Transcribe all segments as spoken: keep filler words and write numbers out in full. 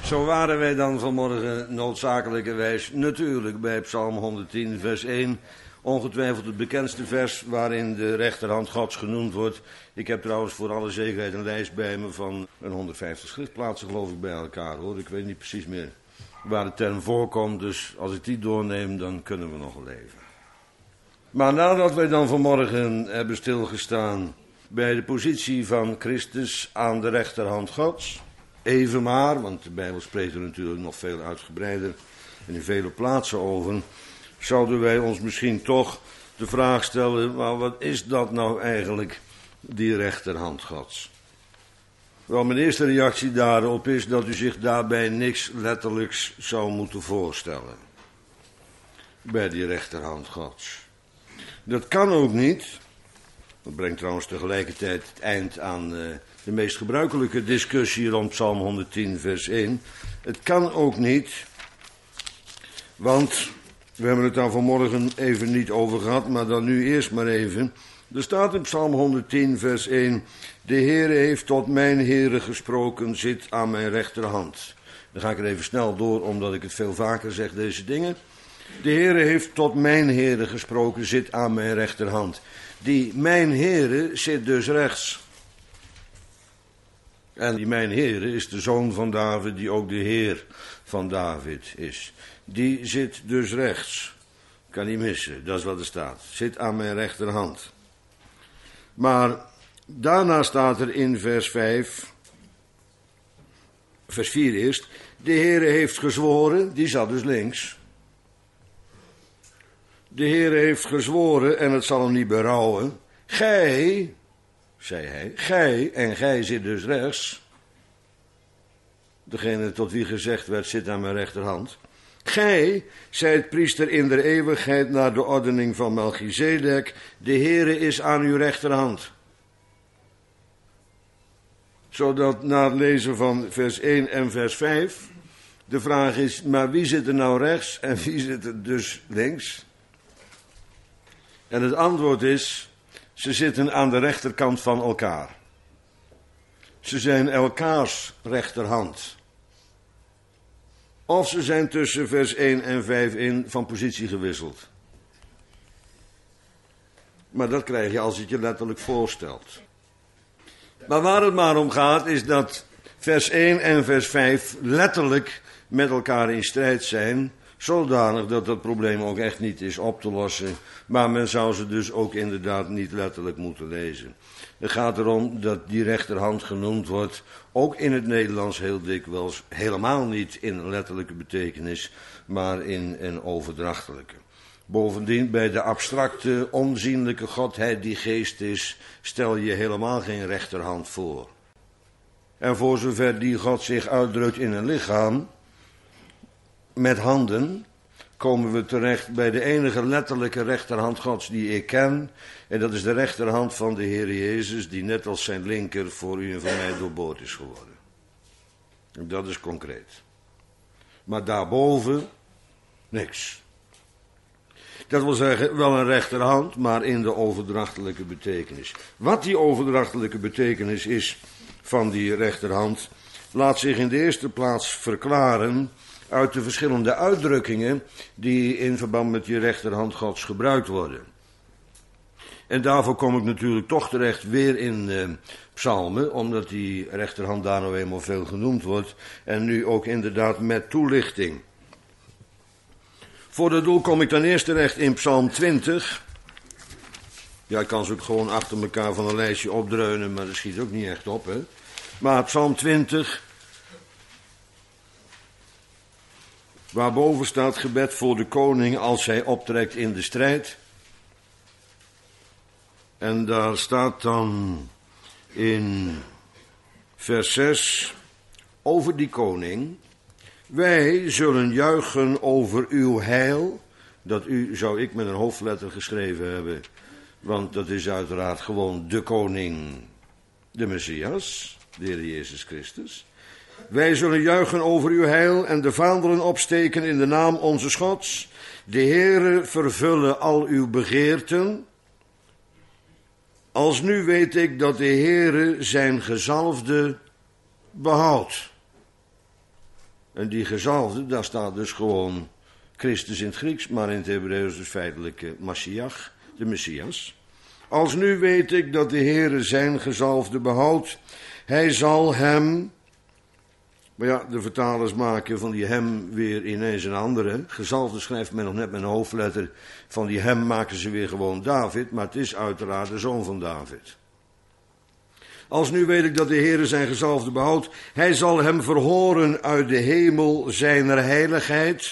Zo waren wij dan vanmorgen noodzakelijkerwijs natuurlijk bij Psalm honderdtien, vers één. Ongetwijfeld het bekendste vers waarin de rechterhand Gods genoemd wordt. Ik heb trouwens voor alle zekerheid een lijst bij me van een honderdvijftig schriftplaatsen geloof ik bij elkaar hoor. Ik weet niet precies meer waar de term voorkomt, dus als ik die doorneem dan kunnen we nog leven. Maar nadat wij dan vanmorgen hebben stilgestaan bij de positie van Christus aan de rechterhand Gods, even maar, want de Bijbel spreekt er natuurlijk nog veel uitgebreider en in vele plaatsen over, zouden wij ons misschien toch de vraag stellen, maar wat is dat nou eigenlijk, die rechterhand Gods? Wel, mijn eerste reactie daarop is dat u zich daarbij niks letterlijks zou moeten voorstellen. Bij die rechterhand Gods. Dat kan ook niet. Dat brengt trouwens tegelijkertijd het eind aan uh, de meest gebruikelijke discussie rond Psalm honderdtien, vers één. Het kan ook niet, want we hebben het daar vanmorgen even niet over gehad, maar dan nu eerst maar even. Er staat in Psalm honderdtien, vers één, de Heere heeft tot mijn Heere gesproken, zit aan mijn rechterhand. Dan ga ik er even snel door, omdat ik het veel vaker zeg, deze dingen. De Heere heeft tot mijn Heere gesproken, zit aan mijn rechterhand. Die mijn Heere zit dus rechts. En die mijn Heere is de zoon van David, die ook de Heer van David is. Die zit dus rechts. Kan niet missen, dat is wat er staat. Zit aan mijn rechterhand. Maar daarna staat er in vers vijf, vers vier eerst, de Heere heeft gezworen, die zat dus links. De Heere heeft gezworen en het zal hem niet berouwen. Gij, zei hij, gij, en gij zit dus rechts. Degene tot wie gezegd werd, zit aan mijn rechterhand. Gij zijt priester in der eeuwigheid naar de ordening van Melchizedek. De Heere is aan uw rechterhand. Zodat na het lezen van vers één en vers vijf de vraag is, maar wie zit er nou rechts en wie zit er dus links? En het antwoord is, ze zitten aan de rechterkant van elkaar. Ze zijn elkaars rechterhand. Of ze zijn tussen vers één en vijf in van positie gewisseld. Maar dat krijg je als je het je letterlijk voorstelt. Maar waar het maar om gaat is dat vers één en vers vijf letterlijk met elkaar in strijd zijn. Zodanig dat dat probleem ook echt niet is op te lossen. Maar men zou ze dus ook inderdaad niet letterlijk moeten lezen. Het gaat erom dat die rechterhand genoemd wordt, ook in het Nederlands heel dikwijls, helemaal niet in letterlijke betekenis, maar in een overdrachtelijke. Bovendien, bij de abstracte, onzienlijke godheid die geest is, stel je helemaal geen rechterhand voor. En voor zover die God zich uitdrukt in een lichaam, met handen, komen we terecht bij de enige letterlijke rechterhand Gods die ik ken. En dat is de rechterhand van de Heer Jezus, die net als zijn linker voor u en voor mij doorboord is geworden. En dat is concreet. Maar daarboven, niks. Dat wil zeggen, wel een rechterhand, maar in de overdrachtelijke betekenis. Wat die overdrachtelijke betekenis is van die rechterhand, laat zich in de eerste plaats verklaren uit de verschillende uitdrukkingen die in verband met die rechterhand Gods gebruikt worden. En daarvoor kom ik natuurlijk toch terecht weer in uh, psalmen, omdat die rechterhand daar nou eenmaal veel genoemd wordt, en nu ook inderdaad met toelichting. Voor dat doel kom ik dan eerst terecht in psalm twintig. Ja, ik kan ze ook gewoon achter elkaar van een lijstje opdreunen, maar dat schiet ook niet echt op, hè. Maar psalm twintig, waarboven staat gebed voor de koning als hij optrekt in de strijd. En daar staat dan in vers zes over die koning: wij zullen juichen over uw heil. Dat u zou ik met een hoofdletter geschreven hebben, want dat is uiteraard gewoon de koning, de Messias, de Heer Jezus Christus. Wij zullen juichen over uw heil en de vaandelen opsteken in de naam onze Gods. De Heere vervullen al uw begeerten. Als nu weet ik dat de Heere zijn gezalfde behoudt. En die gezalfde, daar staat dus gewoon Christus in het Grieks, maar in het Hebreeuws dus feitelijk uh, Mashiach, de Messias. Als nu weet ik dat de Heere zijn gezalfde behoudt, hij zal hem... Maar ja, de vertalers maken van die hem weer ineens een andere. Gezalfde schrijft men nog net met een hoofdletter. Van die hem maken ze weer gewoon David, maar het is uiteraard de zoon van David. Als nu weet ik dat de Heere zijn gezalfde behoudt, hij zal hem verhoren uit de hemel zijner heiligheid.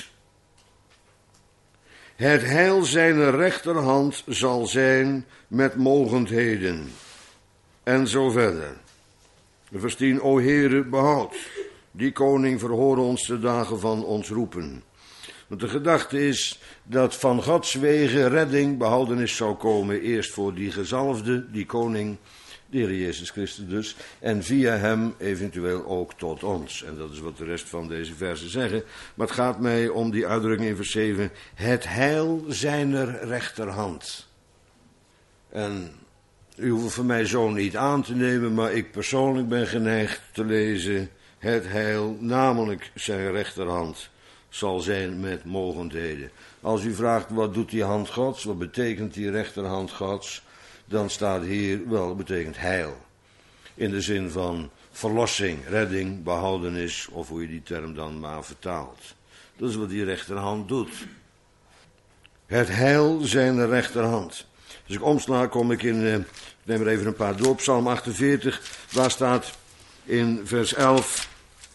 Het heil zijner rechterhand zal zijn met mogendheden. En zo verder. Vers tien, o Heere, behoud. Die koning verhoren ons de dagen van ons roepen. Want de gedachte is dat van Gods wegen redding, behoudenis zou komen. Eerst voor die gezalfde, die koning, de Heer Jezus Christus dus. En via hem eventueel ook tot ons. En dat is wat de rest van deze versen zeggen. Maar het gaat mij om die uitdrukking in vers zeven. Het heil zijner rechterhand. En u hoeft van mij zo niet aan te nemen, maar ik persoonlijk ben geneigd te lezen. Het heil, namelijk zijn rechterhand, zal zijn met mogendheden. Als u vraagt, wat doet die hand Gods, wat betekent die rechterhand Gods, dan staat hier, wel, dat betekent heil. In de zin van verlossing, redding, behoudenis, of hoe je die term dan maar vertaalt. Dat is wat die rechterhand doet. Het heil zijn rechterhand. Als ik omsla, kom ik in, ik neem er even een paar door, Psalm achtenveertig, waar staat in vers elf.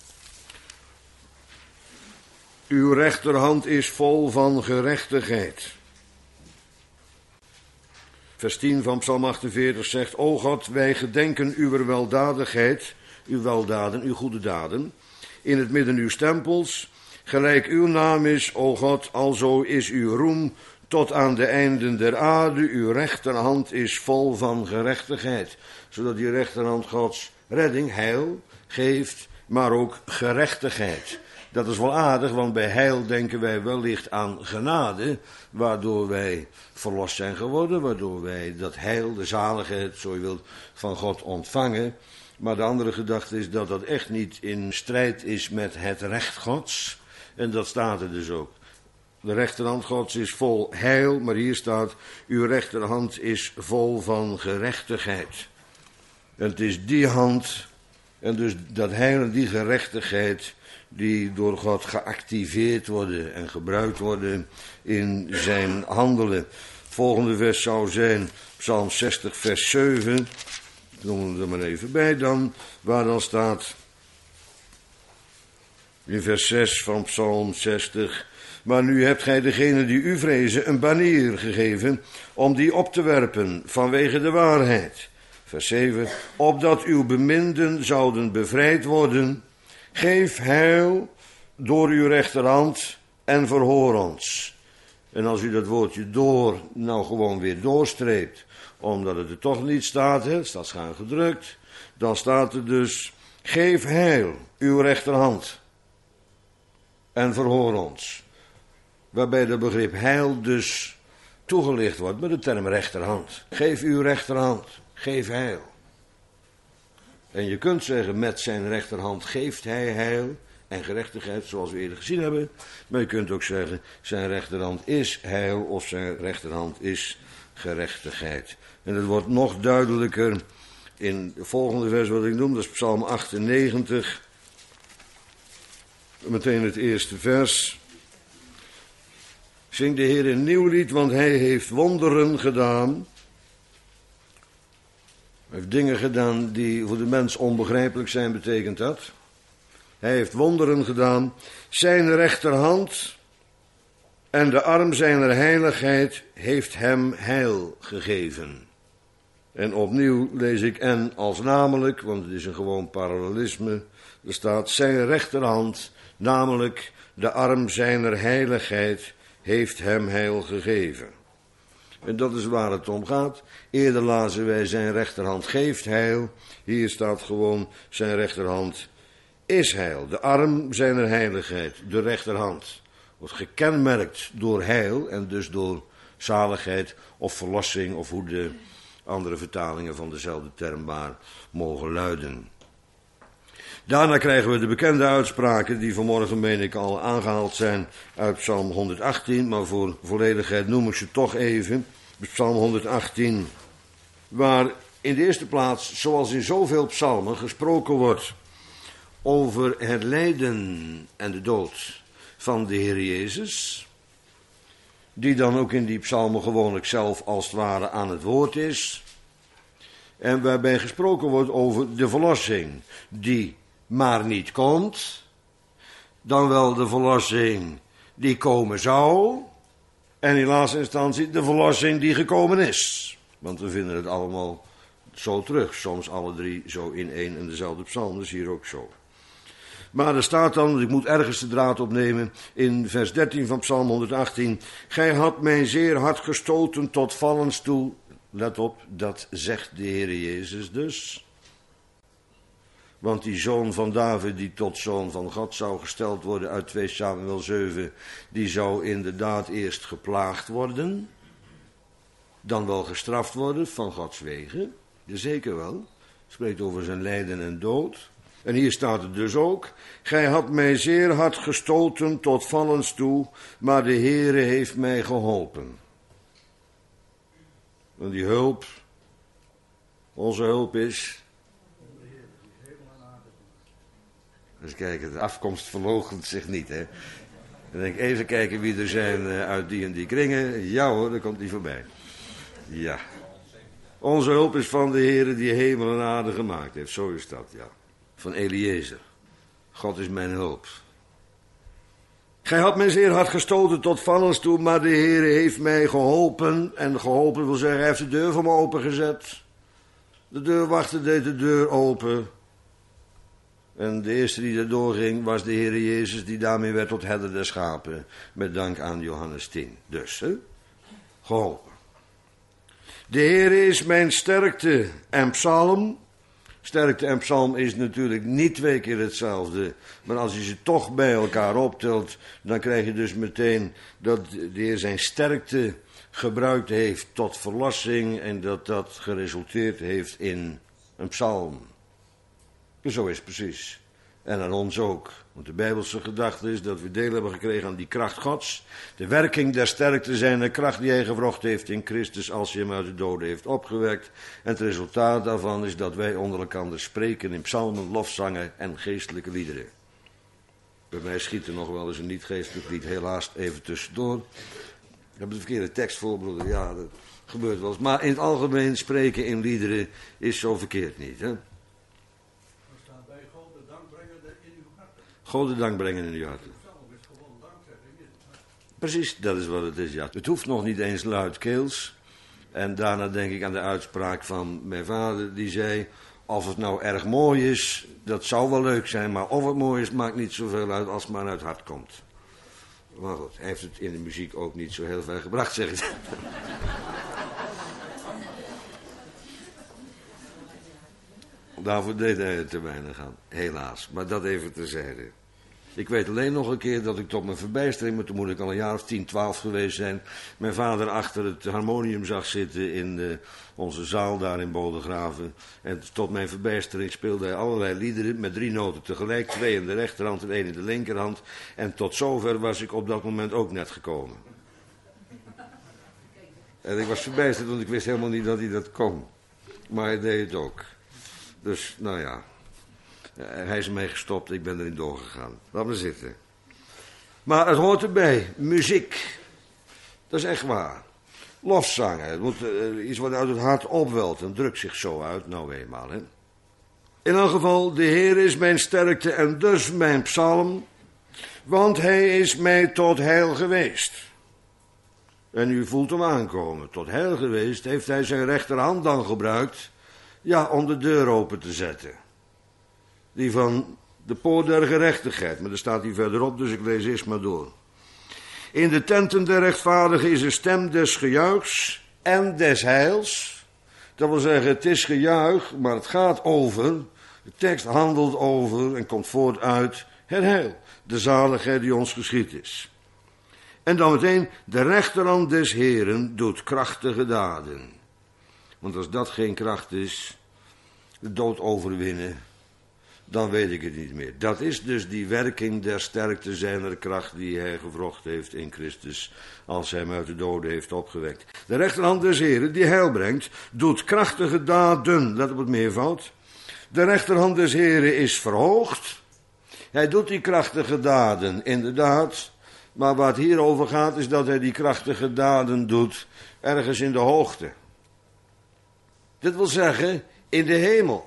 Uw rechterhand is vol van gerechtigheid. Vers tien van Psalm achtenveertig zegt, o God, wij gedenken uw weldadigheid, uw weldaden, uw goede daden, in het midden uw tempels, gelijk uw naam is, o God, alzo is uw roem tot aan de einden der aarde, uw rechterhand is vol van gerechtigheid, zodat die rechterhand Gods redding, heil, geeft, maar ook gerechtigheid. Dat is wel aardig, want bij heil denken wij wellicht aan genade, waardoor wij verlost zijn geworden, waardoor wij dat heil, de zaligheid, zo je wilt, van God ontvangen. Maar de andere gedachte is dat dat echt niet in strijd is met het recht Gods. En dat staat er dus ook. De rechterhand Gods is vol heil, maar hier staat, uw rechterhand is vol van gerechtigheid. En het is die hand, en dus dat heil en die gerechtigheid, die door God geactiveerd worden en gebruikt worden in zijn handelen. Het volgende vers zou zijn Psalm zestig vers zeven. Ik noem er maar even bij dan, waar dan staat in vers zes van Psalm zestig. Maar nu hebt gij degene die u vrezen een banier gegeven om die op te werpen vanwege de waarheid. Vers zeven. Opdat uw beminden zouden bevrijd worden. Geef heil door uw rechterhand en verhoor ons. En als u dat woordje door nou gewoon weer doorstreept, omdat het er toch niet staat, hè, het staat schuin gedrukt, dan staat er dus, geef heil uw rechterhand en verhoor ons. Waarbij dat begrip heil dus toegelicht wordt met de term rechterhand. Geef uw rechterhand, geef heil. En je kunt zeggen, met zijn rechterhand geeft hij heil en gerechtigheid, zoals we eerder gezien hebben. Maar je kunt ook zeggen, zijn rechterhand is heil of zijn rechterhand is gerechtigheid. En het wordt nog duidelijker in de volgende vers wat ik noem, dat is Psalm achtennegentig. Meteen het eerste vers. Zing de Heer een nieuw lied, want hij heeft wonderen gedaan. Hij heeft dingen gedaan die voor de mens onbegrijpelijk zijn, betekent dat. Hij heeft wonderen gedaan. Zijn rechterhand en de arm zijner heiligheid heeft hem heil gegeven. En opnieuw lees ik en als namelijk, want het is een gewoon parallelisme. Er staat zijn rechterhand, namelijk de arm zijner heiligheid, heeft hem heil gegeven. En dat is waar het om gaat. Eerder lazen wij zijn rechterhand geeft heil. Hier staat gewoon zijn rechterhand is heil. De arm zijner heiligheid, de rechterhand, wordt gekenmerkt door heil en dus door zaligheid of verlossing of hoe de andere vertalingen van dezelfde term maar mogen luiden. Daarna krijgen we de bekende uitspraken die vanmorgen, meen ik, al aangehaald zijn uit Psalm honderdachttien. Maar voor volledigheid noem ik ze toch even. Psalm honderdachttien, waar in de eerste plaats, zoals in zoveel psalmen, gesproken wordt over het lijden en de dood van de Heer Jezus, die dan ook in die psalmen gewoonlijk zelf als het ware aan het woord is. En waarbij gesproken wordt over de verlossing die maar niet komt, dan wel de verlossing die komen zou, en in laatste instantie de verlossing die gekomen is. Want we vinden het allemaal zo terug, soms alle drie zo in één en dezelfde psalm, dus hier ook zo. Maar er staat dan, ik moet ergens de draad opnemen, in vers dertien van Psalm honderdachttien. Gij had mij zeer hard gestoten tot vallens toe. Let op, dat zegt de Heer Jezus dus. Want die zoon van David, die tot zoon van God zou gesteld worden uit twee Samuel zeven, die zou inderdaad eerst geplaagd worden, dan wel gestraft worden van Gods wegen. Zeker wel. Spreekt over zijn lijden en dood. En hier staat het dus ook. Gij had mij zeer hard gestoten tot vallens toe, maar de Heere heeft mij geholpen. En die hulp, onze hulp is. Dus kijken, de afkomst verloochent zich niet, hè. Dan denk ik, even kijken wie er zijn uit die en die kringen. Ja hoor, daar komt die voorbij. Ja. Onze hulp is van de Heere die hemel en aarde gemaakt heeft. Zo is dat, ja. Van Eliezer. God is mijn hulp. Gij had mij zeer hard gestoten tot vallens toe, maar de Heere heeft mij geholpen. En geholpen wil zeggen, hij heeft de deur voor me opengezet. De deurwachter deed de deur open. En de eerste die erdoor ging was de Heere Jezus, die daarmee werd tot herder der schapen. Met dank aan Johannes tien. Dus, hè? Geholpen. De Heere is mijn sterkte en psalm. Sterkte en psalm is natuurlijk niet twee keer hetzelfde. Maar als je ze toch bij elkaar optelt, dan krijg je dus meteen dat de Heer zijn sterkte gebruikt heeft tot verlossing en dat dat geresulteerd heeft in een psalm. Dus zo is het precies. En aan ons ook. Want de Bijbelse gedachte is dat we deel hebben gekregen aan die kracht Gods. De werking der sterkte zijn de kracht die hij gewrocht heeft in Christus als hij hem uit de doden heeft opgewekt. En het resultaat daarvan is dat wij onder elkaar spreken in psalmen, lofzangen en geestelijke liederen. Bij mij schiet er nog wel eens een niet-geestelijk lied helaas even tussendoor. Ik heb de verkeerde tekst voor, broeder. Ja, dat gebeurt wel eens. Maar in het algemeen spreken in liederen is zo verkeerd niet, hè. God de dank brengen in uw hart. Precies, dat is wat het is, ja. Het hoeft nog niet eens luidkeels. En daarna denk ik aan de uitspraak van mijn vader, die zei, of het nou erg mooi is, dat zou wel leuk zijn, maar of het mooi is, maakt niet zoveel uit als het maar uit het hart komt. Maar goed, hij heeft het in de muziek ook niet zo heel ver gebracht, zeg ik. Daarvoor deed hij het te weinig aan, helaas. Maar dat even terzijde. Ik weet alleen nog een keer dat ik tot mijn verbijstering, maar toen moet ik al een jaar of tien, twaalf geweest zijn, mijn vader achter het harmonium zag zitten in de, onze zaal daar in Bodegraven. En tot mijn verbijstering speelde hij allerlei liederen met drie noten tegelijk, twee in de rechterhand en één in de linkerhand. En tot zover was ik op dat moment ook net gekomen. En ik was verbijsterd, want ik wist helemaal niet dat hij dat kon. Maar hij deed het ook. Dus, nou ja, hij is ermee gestopt, ik ben erin doorgegaan. Laat maar zitten. Maar het hoort erbij, muziek. Dat is echt waar. Lofzangen, het moet, uh, iets wat uit het hart opwelt en drukt zich zo uit, nou eenmaal. Hè. In elk geval, de Heer is mijn sterkte en dus mijn psalm, want hij is mij tot heil geweest. En u voelt hem aankomen, tot heil geweest, heeft hij zijn rechterhand dan gebruikt, ja, om de deur open te zetten. Die van de poort der gerechtigheid, maar daar staat hij verderop, dus ik lees eerst maar door. In de tenten der rechtvaardigen is een stem des gejuichs en des heils. Dat wil zeggen, het is gejuich, maar het gaat over, de tekst handelt over en komt voort uit het heil. De zaligheid die ons geschied is. En dan meteen, de rechterhand des Heren doet krachtige daden. Want als dat geen kracht is, de dood overwinnen, dan weet ik het niet meer. Dat is dus die werking der sterkte zijner kracht die hij gewrocht heeft in Christus, als hij hem uit de doden heeft opgewekt. De rechterhand des Heren, die heil brengt, doet krachtige daden. Let op het meervoud. De rechterhand des Heren is verhoogd. Hij doet die krachtige daden, inderdaad. Maar wat hier over gaat, is dat hij die krachtige daden doet ergens in de hoogte. Dit wil zeggen, in de hemel.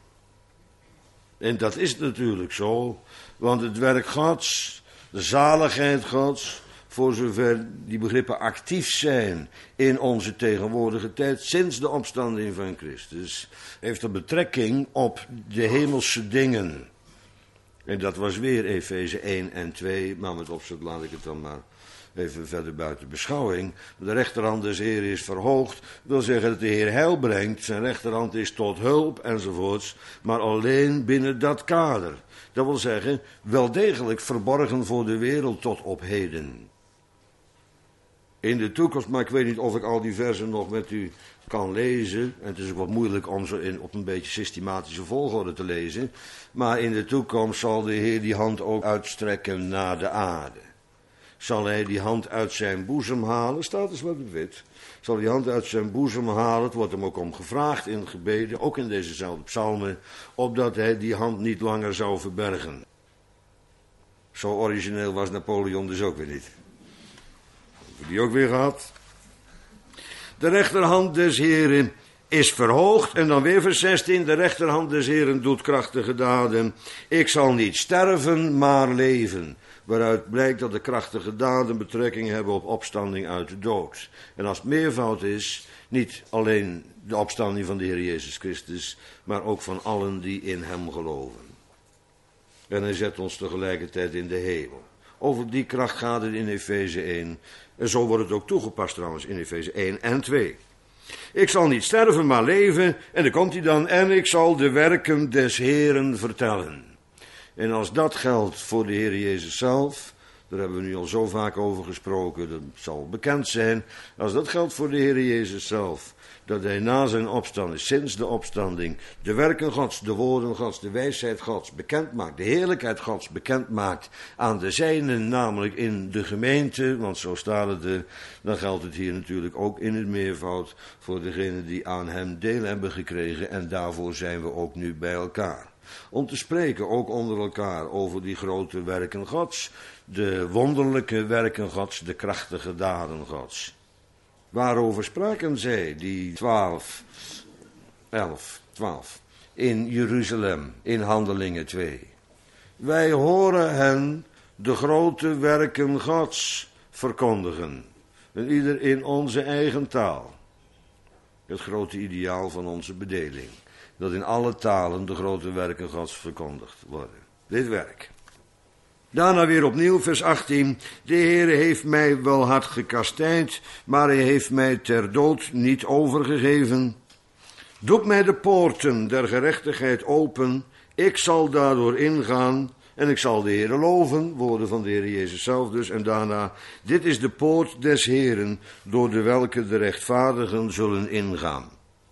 En dat is natuurlijk zo, want het werk Gods, de zaligheid Gods, voor zover die begrippen actief zijn in onze tegenwoordige tijd, sinds de opstanding van Christus, heeft een betrekking op de hemelse dingen. En dat was weer Efeze één en twee, maar met opzet laat ik het dan maar even verder buiten beschouwing. De rechterhand des Heer is verhoogd, wil zeggen dat de Heer heil brengt, zijn rechterhand is tot hulp enzovoorts, maar alleen binnen dat kader. Dat wil zeggen, wel degelijk verborgen voor de wereld tot op heden. In de toekomst, maar ik weet niet of ik al die versen nog met u kan lezen. En het is ook wat moeilijk om ze in, op een beetje systematische volgorde te lezen. Maar in de toekomst zal de Heer die hand ook uitstrekken naar de aarde. Zal hij die hand uit zijn boezem halen, staat dus wat op wit. Zal die hand uit zijn boezem halen, het wordt hem ook om gevraagd in gebeden, ook in dezezelfde psalmen, opdat hij die hand niet langer zou verbergen. Zo origineel was Napoleon dus ook weer niet. Die ook weer gehad. De rechterhand des Heren is verhoogd. En dan weer vers zestien. De rechterhand des Heren doet krachtige daden. Ik zal niet sterven, maar leven. Waaruit blijkt dat de krachtige daden betrekking hebben op opstanding uit de dood. En als het meervoud is, niet alleen de opstanding van de Heer Jezus Christus, maar ook van allen die in hem geloven. En hij zet ons tegelijkertijd in de hemel. Over die kracht gaat het in Efeze één. En zo wordt het ook toegepast trouwens in Efeze één en twee. Ik zal niet sterven, maar leven. En dan komt hij dan. En ik zal de werken des Heeren vertellen. En als dat geldt voor de Heer Jezus zelf, daar hebben we nu al zo vaak over gesproken, dat zal bekend zijn. Als dat geldt voor de Heer Jezus zelf, dat hij na zijn opstanding, sinds de opstanding, de werken Gods, de woorden Gods, de wijsheid Gods bekend maakt, de heerlijkheid Gods bekend maakt aan de zijnen, namelijk in de gemeente, want zo staat het er, dan geldt het hier natuurlijk ook in het meervoud voor degenen die aan hem deel hebben gekregen en daarvoor zijn we ook nu bij elkaar. Om te spreken, ook onder elkaar, over die grote werken Gods, de wonderlijke werken Gods, de krachtige daden Gods. Waarover spraken zij, die twaalf, elf, twaalf, in Jeruzalem, in Handelingen twee. Wij horen hen de grote werken Gods verkondigen. En ieder in onze eigen taal. Het grote ideaal van onze bedeling. Dat in alle talen de grote werken Gods verkondigd worden. Dit werk. Daarna weer opnieuw, vers achttien. De Heere heeft mij wel hard gekastijd, maar hij heeft mij ter dood niet overgegeven. Doet mij de poorten der gerechtigheid open, ik zal daardoor ingaan en ik zal de Heere loven, woorden van de Heere Jezus zelf dus. En daarna, dit is de poort des Heeren, door de welke de rechtvaardigen zullen ingaan.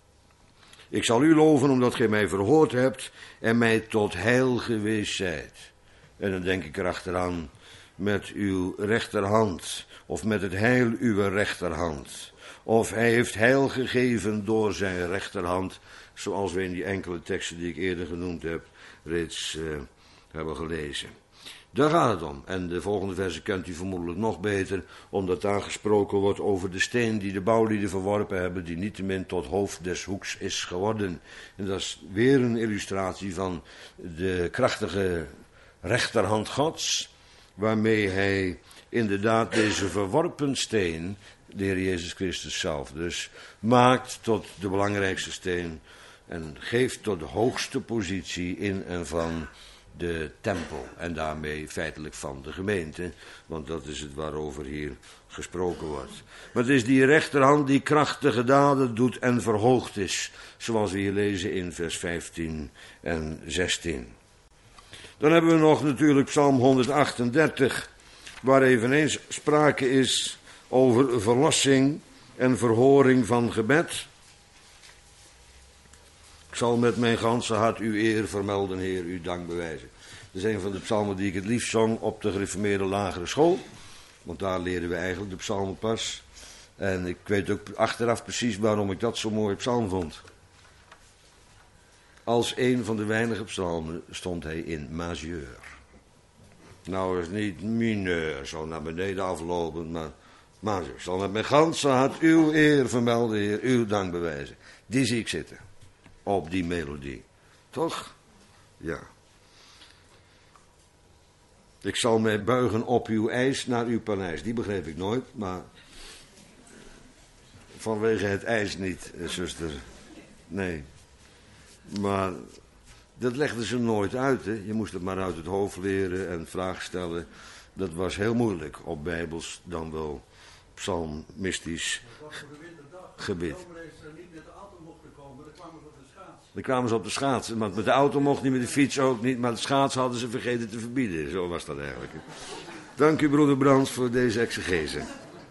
Ik zal u loven omdat gij mij verhoord hebt en mij tot heil geweest zijt. En dan denk ik erachteraan, met uw rechterhand, of met het heil uw rechterhand. Of hij heeft heil gegeven door zijn rechterhand, zoals we in die enkele teksten die ik eerder genoemd heb, reeds uh, hebben gelezen. Daar gaat het om. En de volgende versen kent u vermoedelijk nog beter, omdat daar gesproken wordt over de steen die de bouwlieden verworpen hebben, die niettemin tot hoofd des hoeks is geworden. En dat is weer een illustratie van de krachtige rechterhand Gods, waarmee hij inderdaad deze verworpen steen, de Heer Jezus Christus zelf dus, maakt tot de belangrijkste steen en geeft tot de hoogste positie in en van de tempel en daarmee feitelijk van de gemeente, want dat is het waarover hier gesproken wordt. Maar het is die rechterhand die krachtige daden doet en verhoogd is, zoals we hier lezen in vers vijftien en zestien. Dan hebben we nog natuurlijk Psalm honderdachtendertig, waar eveneens sprake is over verlossing en verhoring van gebed. Ik zal met mijn ganse hart uw eer vermelden, Heer, uw dank bewijzen. Dat is een van de psalmen die ik het liefst zong op de gereformeerde lagere school. Want daar leren we eigenlijk de psalmen pas. En ik weet ook achteraf precies waarom ik dat zo'n mooie psalm vond. Als een van de weinige psalmen stond hij in majeur. Nou is niet mineur, zo naar beneden aflopend, maar majeur. Ik zal met mijn ganse hart uw eer vermelden, Heer, uw dank bewijzen. Die zie ik zitten. Op die melodie. Toch? Ja. Ik zal mij buigen op uw eis naar uw paleis. Die begreep ik nooit, maar vanwege het ijs niet, zuster. Nee. Maar dat legden ze nooit uit, hè. Je moest het maar uit het hoofd leren en vragen stellen. Dat was heel moeilijk op bijbels, dan wel psalmistisch gebit. Dan kwamen ze op de schaats. Want met de auto mocht niet, met de fiets ook niet. Maar de schaats hadden ze vergeten te verbieden. Zo was dat eigenlijk. Dank u, broeder Brands, voor deze exegese.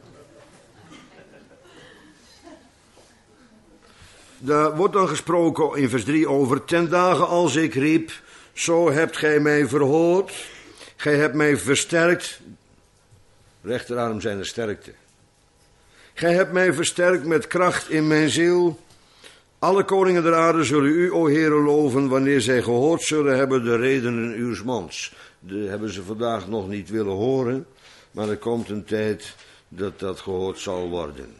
Daar wordt dan gesproken in vers drie over. Ten dagen als ik riep, zo hebt gij mij verhoord. Gij hebt mij versterkt. Rechterarm zijn de sterkte. Gij hebt mij versterkt met kracht in mijn ziel. Alle koningen der aarde zullen u, o Heere, loven, wanneer zij gehoord zullen hebben de redenen uws monds. Dat hebben ze vandaag nog niet willen horen, maar er komt een tijd dat dat gehoord zal worden.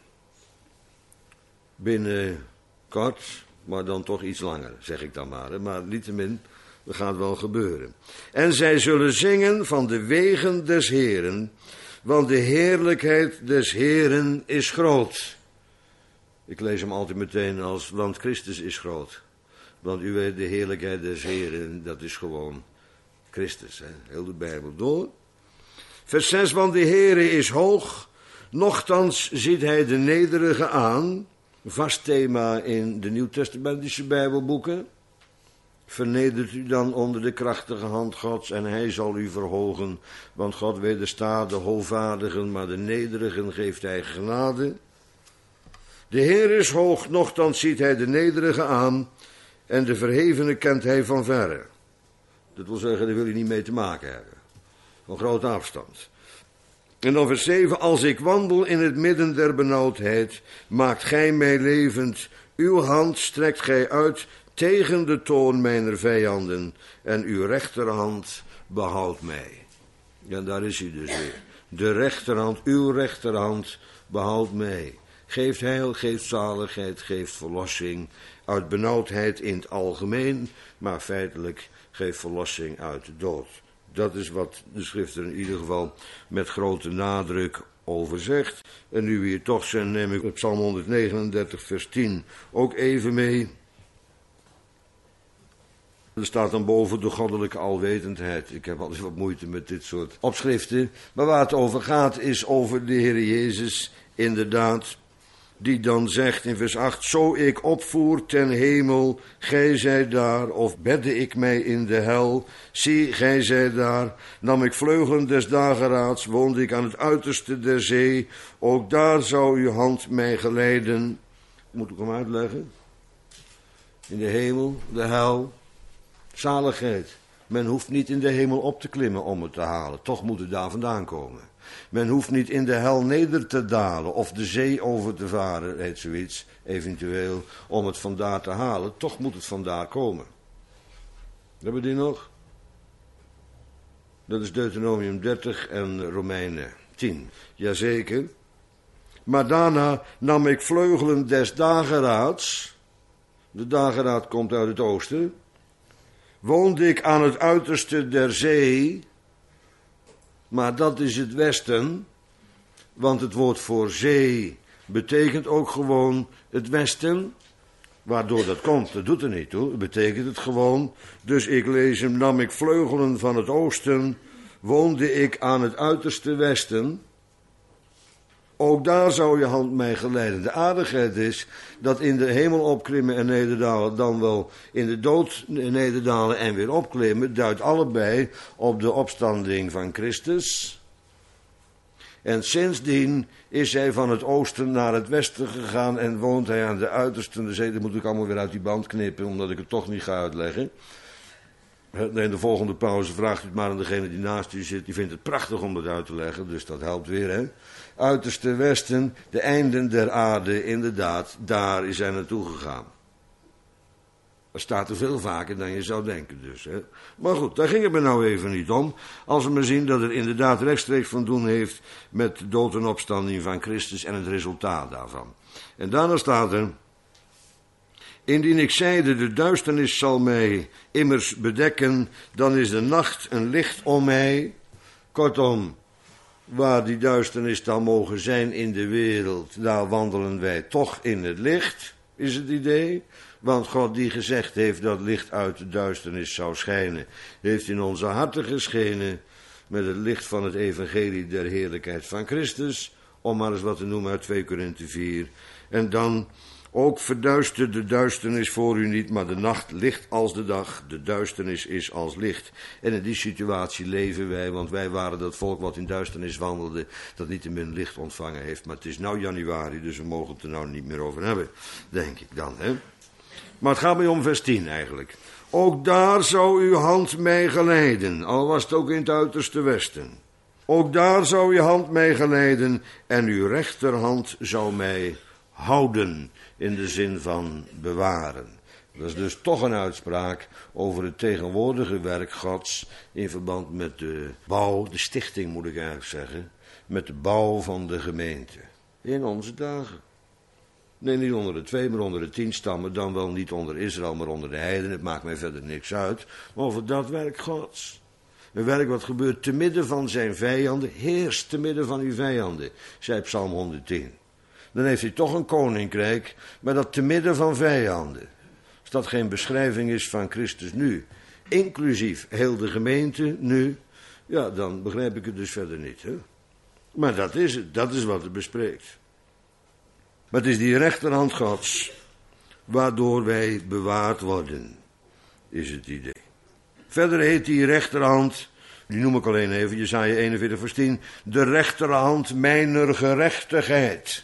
Binnenkort, maar dan toch iets langer, zeg ik dan maar. Maar niettemin, dat gaat wel gebeuren. En zij zullen zingen van de wegen des Heeren, want de heerlijkheid des Heeren is groot. Ik lees hem altijd meteen als, want Christus is groot. Want u weet, de heerlijkheid des Heeren, dat is gewoon Christus. Hè? Heel de Bijbel door. Vers zes, want de Heere is hoog, nochtans ziet hij de nederige aan. Vast thema in de Nieuwtestamentische Bijbelboeken. Vernedert u dan onder de krachtige hand Gods en hij zal u verhogen. Want God wederstaat de hoogvaardigen, maar de nederigen geeft hij genade. De Heer is hoog, nochtans ziet hij de nederige aan en de verhevene kent hij van verre. Dat wil zeggen, daar wil hij niet mee te maken hebben. Van grote afstand. En dan vers zeven, als ik wandel in het midden der benauwdheid, maakt gij mij levend. Uw hand strekt gij uit tegen de toorn mijner vijanden en uw rechterhand behoudt mij. Ja, daar is hij dus weer. De rechterhand, uw rechterhand behoudt mij. Geeft heil, geeft zaligheid, geeft verlossing uit benauwdheid in het algemeen, maar feitelijk geeft verlossing uit de dood. Dat is wat de schrift er in ieder geval met grote nadruk over zegt. En nu we hier toch zijn, neem ik op Psalm honderdnegenendertig vers tien ook even mee. Er staat dan boven de goddelijke alwetendheid. Ik heb altijd wat moeite met dit soort opschriften. Maar waar het over gaat is over de Heer Jezus, inderdaad. Die dan zegt in vers acht, zo ik opvoer ten hemel, gij zijt daar, of bedde ik mij in de hel, zie, gij zijt daar, nam ik vleugelen des dageraads, woonde ik aan het uiterste der zee, ook daar zou uw hand mij geleiden. Moet ik hem uitleggen? In de hemel, de hel, zaligheid. Men hoeft niet in de hemel op te klimmen om het te halen, toch moet het daar vandaan komen. Men hoeft niet in de hel neder te dalen of de zee over te varen, heet zoiets, eventueel, om het vandaar te halen. Toch moet het vandaar komen. Hebben we die nog? Dat is Deuteronomium dertig en Romeinen tien. Jazeker. Maar daarna nam ik vleugelen des dageraads. De dageraad komt uit het oosten. Woonde ik aan het uiterste der zee. Maar dat is het westen, want het woord voor zee betekent ook gewoon het westen. Waardoor dat komt, dat doet er niet toe, het betekent het gewoon. Dus ik lees hem, nam ik vleugelen van het oosten, woonde ik aan het uiterste westen. Ook daar zou je hand mij geleiden. De aardigheid is dat in de hemel opklimmen en nederdalen, dan wel in de dood nederdalen en weer opklimmen, duidt allebei op de opstanding van Christus. En sindsdien is hij van het oosten naar het westen gegaan en woont hij aan de uiterste de zee. Dat moet ik allemaal weer uit die band knippen, omdat ik het toch niet ga uitleggen. In de volgende pauze vraagt u het maar aan degene die naast u zit. Die vindt het prachtig om dat uit te leggen, dus dat helpt weer, hè. Uiterste westen, de einden der aarde, inderdaad, daar is hij naartoe gegaan. Dat staat er veel vaker dan je zou denken dus, hè. Maar goed, daar ging het me nou even niet om. Als we maar zien dat het inderdaad rechtstreeks van doen heeft met de dood en opstanding van Christus en het resultaat daarvan. En daarna staat er: indien ik zeide, de duisternis zal mij immers bedekken, dan is de nacht een licht om mij. Kortom, waar die duisternis dan mogen zijn in de wereld, daar wandelen wij toch in het licht, is het idee. Want God die gezegd heeft dat licht uit de duisternis zou schijnen, heeft in onze harten geschenen met het licht van het evangelie der heerlijkheid van Christus, om maar eens wat te noemen uit twee Korinthe vier. En dan: ook verduistert de duisternis voor u niet, maar de nacht licht als de dag, de duisternis is als licht. En in die situatie leven wij, want wij waren dat volk wat in duisternis wandelde, dat niet in min licht ontvangen heeft. Maar het is nou januari, dus we mogen het er nou niet meer over hebben, denk ik dan, hè. Maar het gaat mij om vers tien eigenlijk. Ook daar zou uw hand mij geleiden, al was het ook in het uiterste westen. Ook daar zou uw hand mij geleiden en uw rechterhand zou mij houden, in de zin van bewaren. Dat is dus toch een uitspraak over het tegenwoordige werk Gods in verband met de bouw, de stichting moet ik eigenlijk zeggen, met de bouw van de gemeente in onze dagen. Nee, niet onder de twee, maar onder de tien stammen, dan wel niet onder Israël, maar onder de heidenen. Het maakt mij verder niks uit, maar over dat werk Gods. Een werk wat gebeurt te midden van zijn vijanden, heerst te midden van uw vijanden, zei Psalm honderdtien. Dan heeft hij toch een koninkrijk, maar dat te midden van vijanden. Als dat geen beschrijving is van Christus nu, inclusief heel de gemeente nu, ja, dan begrijp ik het dus verder niet, hè? Maar dat is het, dat is wat het bespreekt. Maar het is die rechterhand Gods, waardoor wij bewaard worden, is het idee. Verder heet die rechterhand, die noem ik alleen even, Jesaja eenenveertig vers tien, de rechterhand mijner gerechtigheid.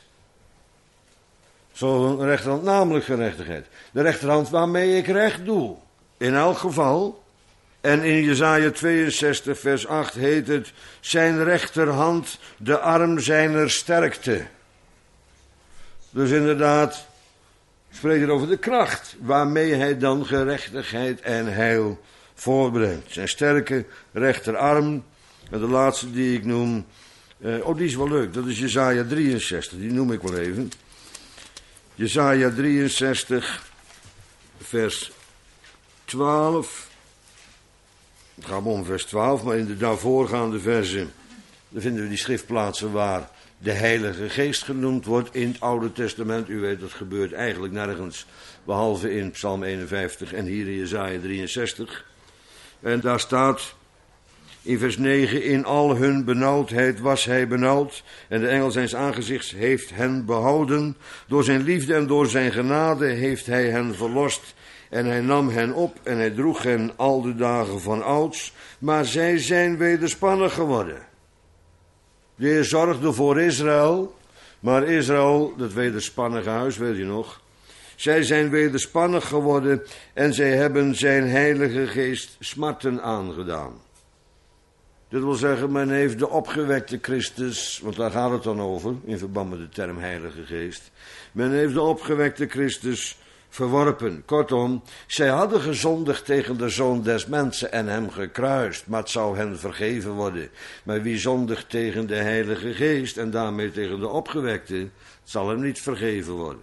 Zo'n rechterhand, namelijk gerechtigheid. De rechterhand waarmee ik recht doe. In elk geval. En in Jesaja tweeënzestig vers acht heet het: zijn rechterhand de arm zijner sterkte. Dus inderdaad, spreekt het over de kracht waarmee hij dan gerechtigheid en heil voorbrengt. Zijn sterke rechterarm. En de laatste die ik noem, eh, oh die is wel leuk, dat is Jesaja drieënzestig, die noem ik wel even. Jesaja drieënzestig, vers twaalf. Het gaat om vers twaalf, maar in de daarvoorgaande versen, daar vinden we die schriftplaatsen waar de Heilige Geest genoemd wordt in het Oude Testament. U weet, dat gebeurt eigenlijk nergens, behalve in Psalm eenenvijftig en hier in Jesaja drieënzestig. En daar staat in vers negen: in al hun benauwdheid was hij benauwd, en de engel zijns aangezichts heeft hen behouden. Door zijn liefde en door zijn genade heeft hij hen verlost. En hij nam hen op en hij droeg hen al de dagen van ouds. Maar zij zijn wederspannig geworden. De Heer zorgde voor Israël, maar Israël, dat wederspannige huis, weet je nog. Zij zijn wederspannig geworden en zij hebben zijn Heilige Geest smarten aangedaan. Dit wil zeggen, men heeft de opgewekte Christus, want daar gaat het dan over, in verband met de term Heilige Geest. Men heeft de opgewekte Christus verworpen. Kortom, zij hadden gezondigd tegen de Zoon des Mensen en hem gekruist, maar het zou hen vergeven worden. Maar wie zondigt tegen de Heilige Geest en daarmee tegen de opgewekte, het zal hem niet vergeven worden.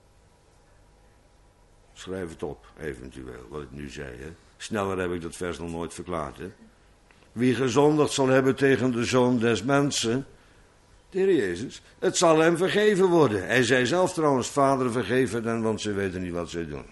Schrijf het op, eventueel, wat ik nu zei. Hè. Sneller heb ik dat vers nog nooit verklaard. Hè. Wie gezondigd zal hebben tegen de Zoon des Mensen, de Heer Jezus, het zal hem vergeven worden. Hij zei zelf trouwens: Vader, vergeven hen, want ze weten niet wat zij doen.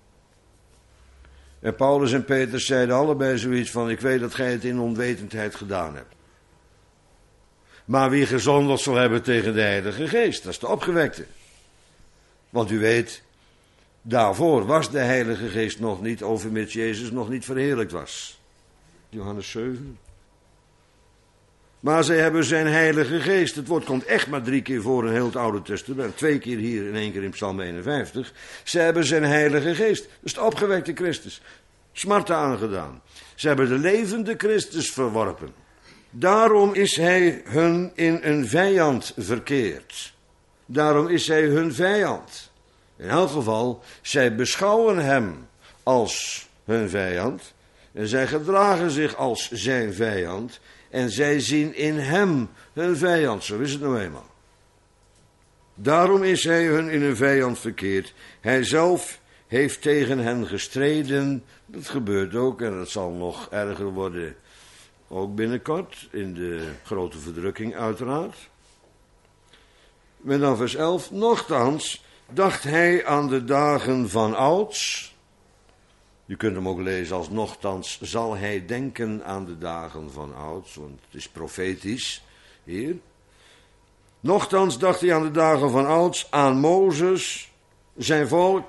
En Paulus en Petrus zeiden allebei zoiets van: ik weet dat gij het in onwetendheid gedaan hebt. Maar wie gezondigd zal hebben tegen de Heilige Geest, dat is de opgewekte. Want u weet, daarvoor was de Heilige Geest nog niet, overmits Jezus nog niet verheerlijkt was. Johannes zeven. Maar zij hebben zijn heilige geest. Het woord komt echt maar drie keer voor in heel het Oude Testament. Twee keer hier en één keer in Psalm eenenvijftig. Ze hebben zijn heilige geest. Dus de opgewekte Christus. Smarten aangedaan. Ze hebben de levende Christus verworpen. Daarom is hij hun in een vijand verkeerd. Daarom is hij hun vijand. In elk geval, zij beschouwen hem als hun vijand. En zij gedragen zich als zijn vijand. En zij zien in hem hun vijand. Zo is het nou eenmaal. Daarom is hij hun in een vijand verkeerd. Hij zelf heeft tegen hen gestreden. Dat gebeurt ook en dat zal nog erger worden. Ook binnenkort, in de grote verdrukking uiteraard. Met dan vers elf. Nochtans dacht hij aan de dagen van ouds. Je kunt hem ook lezen als nochtans zal hij denken aan de dagen van ouds. Want het is profetisch hier. Nochtans dacht hij aan de dagen van ouds, aan Mozes, zijn volk.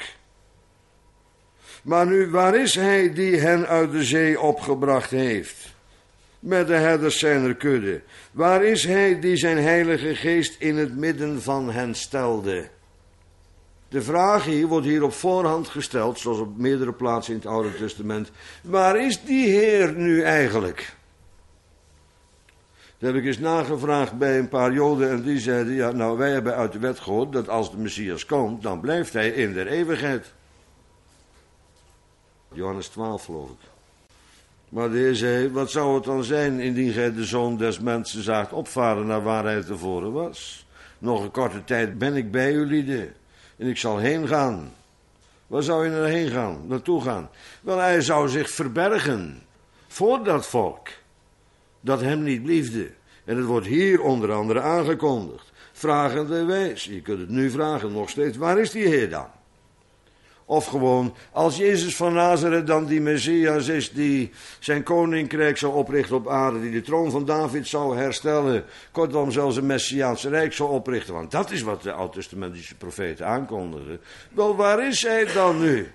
Maar nu, waar is hij die hen uit de zee opgebracht heeft? Met de herders zijner kudde. Waar is hij die zijn heilige geest in het midden van hen stelde? De vraag hier wordt hier op voorhand gesteld, zoals op meerdere plaatsen in het Oude Testament. Waar is die Heer nu eigenlijk? Dat heb ik eens nagevraagd bij een paar Joden en die zeiden, ja, nou wij hebben uit de wet gehoord dat als de Messias komt, dan blijft hij in der eeuwigheid. Johannes twaalf geloof ik. Maar de Heer zei, wat zou het dan zijn indien gij de Zoon des Mensen zaagt opvaren naar waar hij tevoren was? Nog een korte tijd ben ik bij u lieden en ik zal heen gaan. Waar zou je naar heen gaan, naartoe gaan? Wel, hij zou zich verbergen voor dat volk dat hem niet liefde. En het wordt hier onder andere aangekondigd. Vragende wijs. Je kunt het nu vragen nog steeds. Waar is die Heer dan? Of gewoon, als Jezus van Nazareth dan die Messias is die zijn koninkrijk zou oprichten op aarde, die de troon van David zou herstellen, kortom zelfs een Messiaanse rijk zou oprichten, want dat is wat de oud-testamentische profeten aankondigen. Wel, waar is hij dan nu?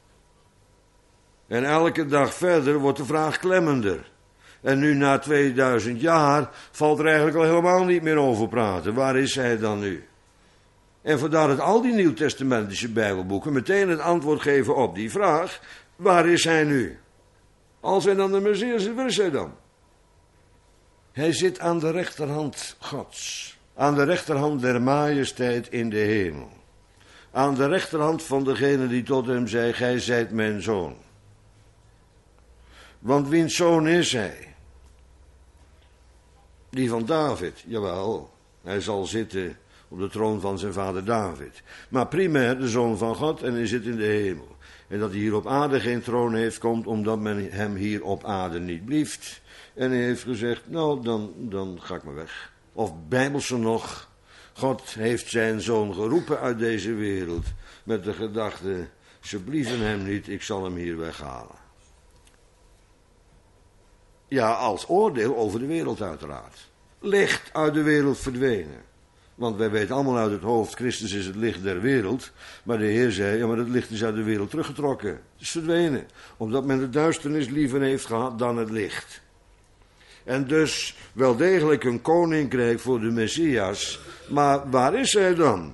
En elke dag verder wordt de vraag klemmender. En nu na tweeduizend jaar valt er eigenlijk al helemaal niet meer over praten. Waar is hij dan nu? En vandaar dat al die nieuwtestamentische bijbelboeken meteen het antwoord geven op die vraag. Waar is hij nu? Als hij dan de Messias is, waar is hij dan? Hij zit aan de rechterhand Gods. Aan de rechterhand der majesteit in de hemel. Aan de rechterhand van degene die tot hem zei, gij zijt mijn zoon. Want wiens zoon is hij? Die van David, jawel. Hij zal zitten op de troon van zijn vader David. Maar primair de zoon van God en hij zit in de hemel. En dat hij hier op aarde geen troon heeft, komt omdat men hem hier op aarde niet blieft. En hij heeft gezegd, nou dan, dan ga ik maar weg. Of bijbelse nog, God heeft zijn zoon geroepen uit deze wereld. Met de gedachte, ze blieven hem niet, ik zal hem hier weghalen. Ja, als oordeel over de wereld uiteraard. Licht uit de wereld verdwenen. Want wij weten allemaal uit het hoofd, Christus is het licht der wereld. Maar de Heer zei, ja maar het licht is uit de wereld teruggetrokken. Het is verdwenen. Omdat men de duisternis liever heeft gehad dan het licht. En dus wel degelijk een koninkrijk voor de Messias. Maar waar is hij dan?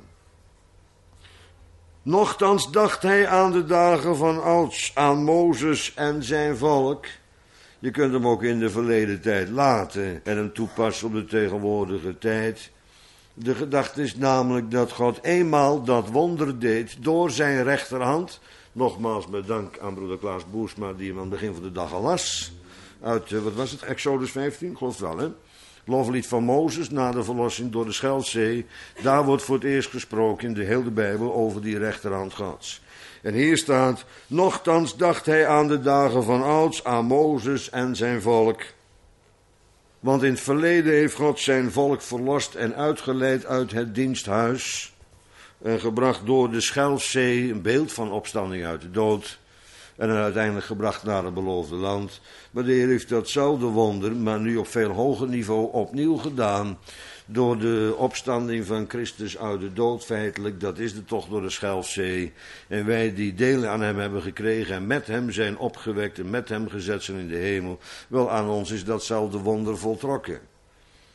Nochtans dacht hij aan de dagen van ouds, aan Mozes en zijn volk. Je kunt hem ook in de verleden tijd laten en hem toepassen op de tegenwoordige tijd. De gedachte is namelijk dat God eenmaal dat wonder deed door zijn rechterhand. Nogmaals met dank aan broeder Klaas Boersma die hem aan het begin van de dag al las. Uit, wat was het, Exodus vijftien, geloof het wel hè. Loflied van Mozes na de verlossing door de Scheldzee. Daar wordt voor het eerst gesproken in de hele Bijbel over die rechterhand Gods. En hier staat, nochtans dacht hij aan de dagen van ouds, aan Mozes en zijn volk. Want in het verleden heeft God zijn volk verlost en uitgeleid uit het diensthuis. En gebracht door de Scheldzee, een beeld van opstanding uit de dood. En uiteindelijk gebracht naar het beloofde land. Maar de Heer heeft datzelfde wonder, maar nu op veel hoger niveau opnieuw gedaan. Door de opstanding van Christus uit de dood feitelijk, dat is het toch door de Scheldzee. En wij die delen aan hem hebben gekregen en met hem zijn opgewekt en met hem gezet zijn in de hemel. Wel, aan ons is datzelfde wonder voltrokken.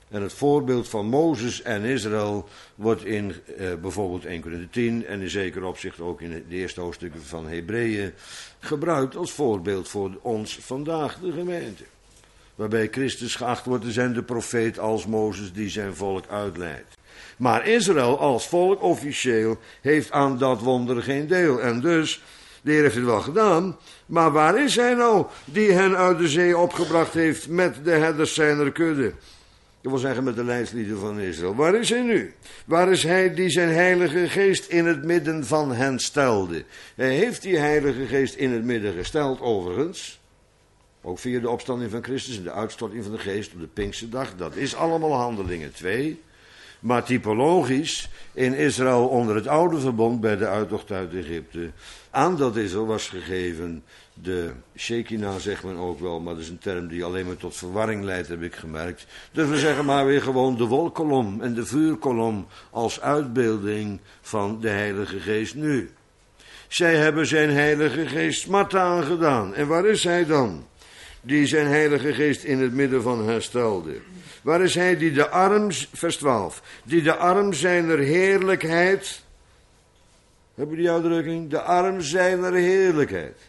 En het voorbeeld van Mozes en Israël wordt in eh, bijvoorbeeld één Korinthe tien en in zeker opzicht ook in de eerste hoofdstukken van Hebreeën gebruikt als voorbeeld voor ons vandaag, de gemeente. Waarbij Christus geacht wordt te zijn de profeet als Mozes die zijn volk uitleidt. Maar Israël als volk officieel heeft aan dat wonder geen deel. En dus, de Heer heeft het wel gedaan, maar waar is hij nou die hen uit de zee opgebracht heeft met de herders zijner kudde? Dat wil zeggen met de leidslieden van Israël. Waar is hij nu? Waar is hij die zijn heilige geest in het midden van hen stelde? Hij heeft die heilige geest in het midden gesteld overigens. Ook via de opstanding van Christus en de uitstorting van de geest op de Pinksterdag. Dat is allemaal Handelingen twee. Maar typologisch in Israël onder het oude verbond bij de uittocht uit Egypte. Aan dat Israël was gegeven de Shekinah, zegt men ook wel, maar dat is een term die alleen maar tot verwarring leidt, heb ik gemerkt. Dus we zeggen maar weer gewoon de wolkolom en de vuurkolom als uitbeelding van de Heilige Geest nu. Zij hebben zijn Heilige Geest smart aangedaan. En waar is hij dan? Die zijn Heilige Geest in het midden van hen stelde. Waar is hij die de arm, vers twaalf, die de arm zijner heerlijkheid, hebben we die uitdrukking? De arm zijner heerlijkheid.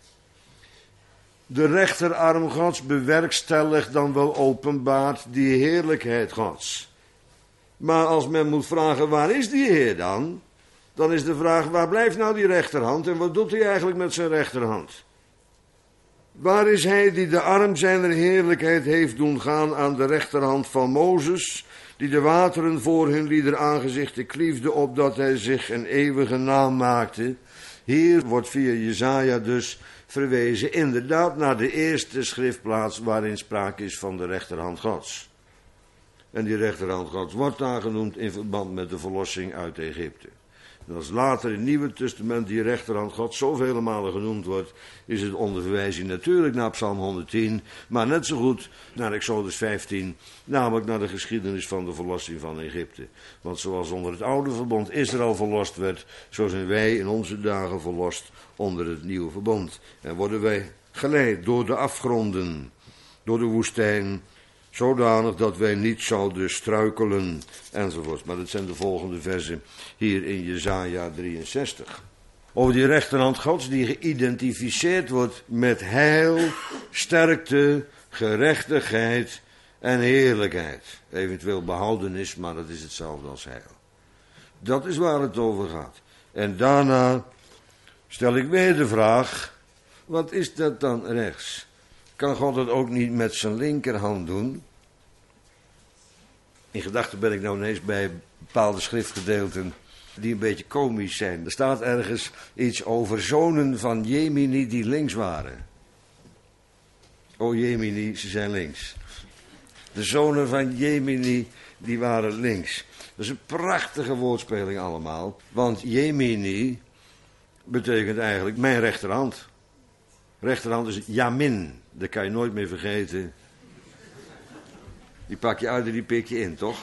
De rechterarm Gods bewerkstelligt dan wel openbaart die heerlijkheid Gods. Maar als men moet vragen waar is die Heer dan? Dan is de vraag waar blijft nou die rechterhand en wat doet hij eigenlijk met zijn rechterhand? Waar is hij die de arm zijner heerlijkheid heeft doen gaan aan de rechterhand van Mozes, die de wateren voor hun lieder aangezichten kliefde, opdat hij zich een eeuwige naam maakte? Hier wordt via Jesaja dus verwezen inderdaad naar de eerste schriftplaats waarin sprake is van de rechterhand Gods. En die rechterhand Gods wordt daar genoemd in verband met de verlossing uit Egypte. En als later in het Nieuwe Testament die rechterhand God zoveel malen genoemd wordt, is het onder verwijzing natuurlijk naar Psalm honderdtien, maar net zo goed naar Exodus vijftien, namelijk naar de geschiedenis van de verlossing van Egypte. Want zoals onder het oude verbond Israël verlost werd, zo zijn wij in onze dagen verlost onder het nieuwe verbond. En worden wij geleid door de afgronden, door de woestijn, zodanig dat wij niet zouden struikelen, enzovoort. Maar dat zijn de volgende versen hier in Jesaja drieënzestig. Over die rechterhand Gods die geïdentificeerd wordt met heil, sterkte, gerechtigheid en heerlijkheid. Eventueel behoudenis, maar dat is hetzelfde als heil. Dat is waar het over gaat. En daarna stel ik weer de vraag, wat is dat dan rechts? Kan God dat ook niet met zijn linkerhand doen? In gedachten ben ik nou ineens bij bepaalde schriftgedeelten die een beetje komisch zijn. Er staat ergens iets over zonen van Jemini die links waren. O Jemini, ze zijn links. De zonen van Jemini, die waren links. Dat is een prachtige woordspeling allemaal. Want Jemini betekent eigenlijk mijn rechterhand. Rechterhand is Yamin. Dat kan je nooit meer vergeten. Die pak je uit en die pik je in, toch?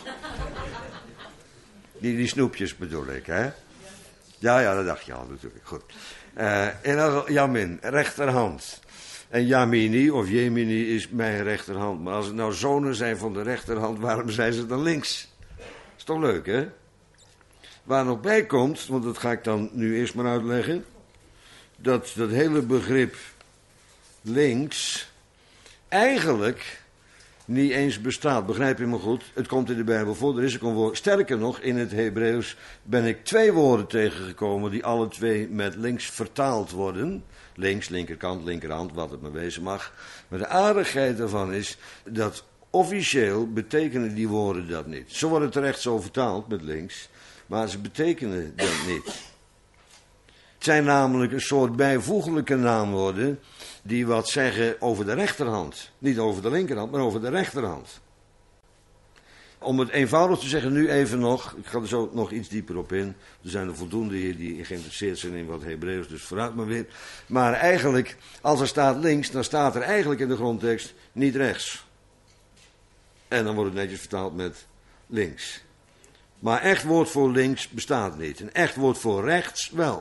Die, die snoepjes bedoel ik, hè? Ja, ja, dat dacht je al natuurlijk. Goed. Uh, en dan Yamin, rechterhand. En Yamini of Jemini is mijn rechterhand. Maar als het nou zonen zijn van de rechterhand, waarom zijn ze dan links? Is toch leuk, hè? Waar nog bij komt, want dat ga ik dan nu eerst maar uitleggen, dat dat hele begrip links eigenlijk niet eens bestaat. Begrijp je me goed? Het komt in de Bijbel voor, er is ook een woord. Sterker nog, in het Hebreeuws ben ik twee woorden tegengekomen die alle twee met links vertaald worden. Links, linkerkant, linkerhand, wat het maar wezen mag. Maar de aardigheid daarvan is dat officieel betekenen die woorden dat niet. Ze worden terecht zo vertaald met links, maar ze betekenen dat niet. Het zijn namelijk een soort bijvoeglijke naamwoorden die wat zeggen over de rechterhand. Niet over de linkerhand, maar over de rechterhand. Om het eenvoudig te zeggen, nu even nog, ik ga er zo nog iets dieper op in. Er zijn er voldoende hier die geïnteresseerd zijn in wat Hebreeuws, dus vooruit maar weer. Maar eigenlijk, als er staat links, dan staat er eigenlijk in de grondtekst niet rechts. En dan wordt het netjes vertaald met links. Maar echt woord voor links bestaat niet. Een echt woord voor rechts wel.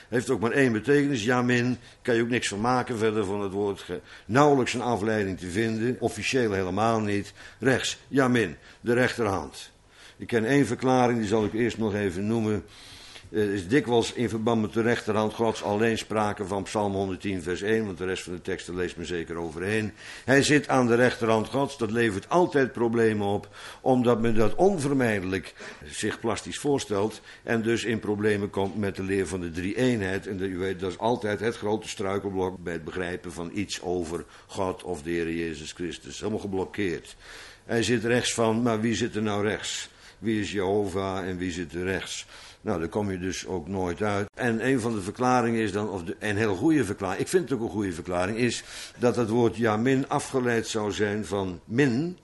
Heeft ook maar één betekenis, Yamin. Kan je ook niks van maken verder van het woord. Nauwelijks een afleiding te vinden, officieel helemaal niet. Rechts, Yamin, de rechterhand. Ik ken één verklaring, die zal ik eerst nog even noemen. Er is dikwijls in verband met de rechterhand Gods alleen sprake van Psalm honderdtien vers één, want de rest van de teksten leest men zeker overheen. Hij zit aan de rechterhand Gods, dat levert altijd problemen op, omdat men dat onvermijdelijk zich plastisch voorstelt en dus in problemen komt met de leer van de drie-eenheid. En u weet, dat is altijd het grote struikelblok bij het begrijpen van iets over God of de Heer Jezus Christus. Helemaal geblokkeerd. Hij zit rechts van, maar wie zit er nou rechts? Wie is Jehovah en wie zit er rechts? Nou, daar kom je dus ook nooit uit. En een van de verklaringen is dan, of de, een heel goede verklaring, ik vind het ook een goede verklaring, is dat het woord Yamin afgeleid zou zijn van min.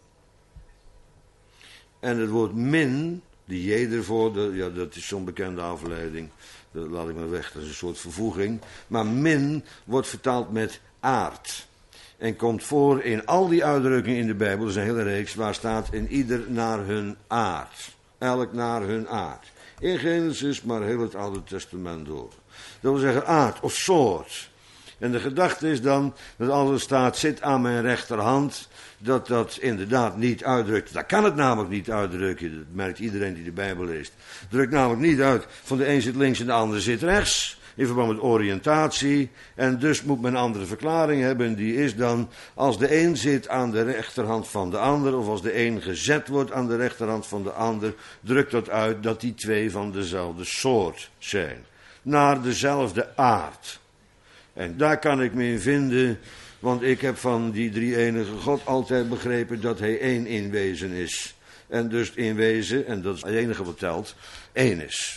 En het woord min, die J ervoor, de, ja, dat is zo'n bekende afleiding, dat laat ik maar weg, dat is een soort vervoeging. Maar min wordt vertaald met aard. En komt voor in al die uitdrukkingen in de Bijbel, dat is een hele reeks, waar staat in ieder naar hun aard. Elk naar hun aard. In Genesis, maar heel het Oude Testament door. Dat wil zeggen aard of soort. En de gedachte is dan dat als er staat, zit aan mijn rechterhand, dat dat inderdaad niet uitdrukt. Dat kan het namelijk niet uitdrukken, dat merkt iedereen die de Bijbel leest. Het drukt namelijk niet uit, van de een zit links en de ander zit rechts. In verband met oriëntatie. En dus moet men een andere verklaring hebben. Die is dan, als de een zit aan de rechterhand van de ander, of als de een gezet wordt aan de rechterhand van de ander, drukt dat uit dat die twee van dezelfde soort zijn. Naar dezelfde aard. En daar kan ik me in vinden, want ik heb van die drie-enige God altijd begrepen dat hij één in wezen is. En dus in wezen, en dat is het enige wat telt, één is.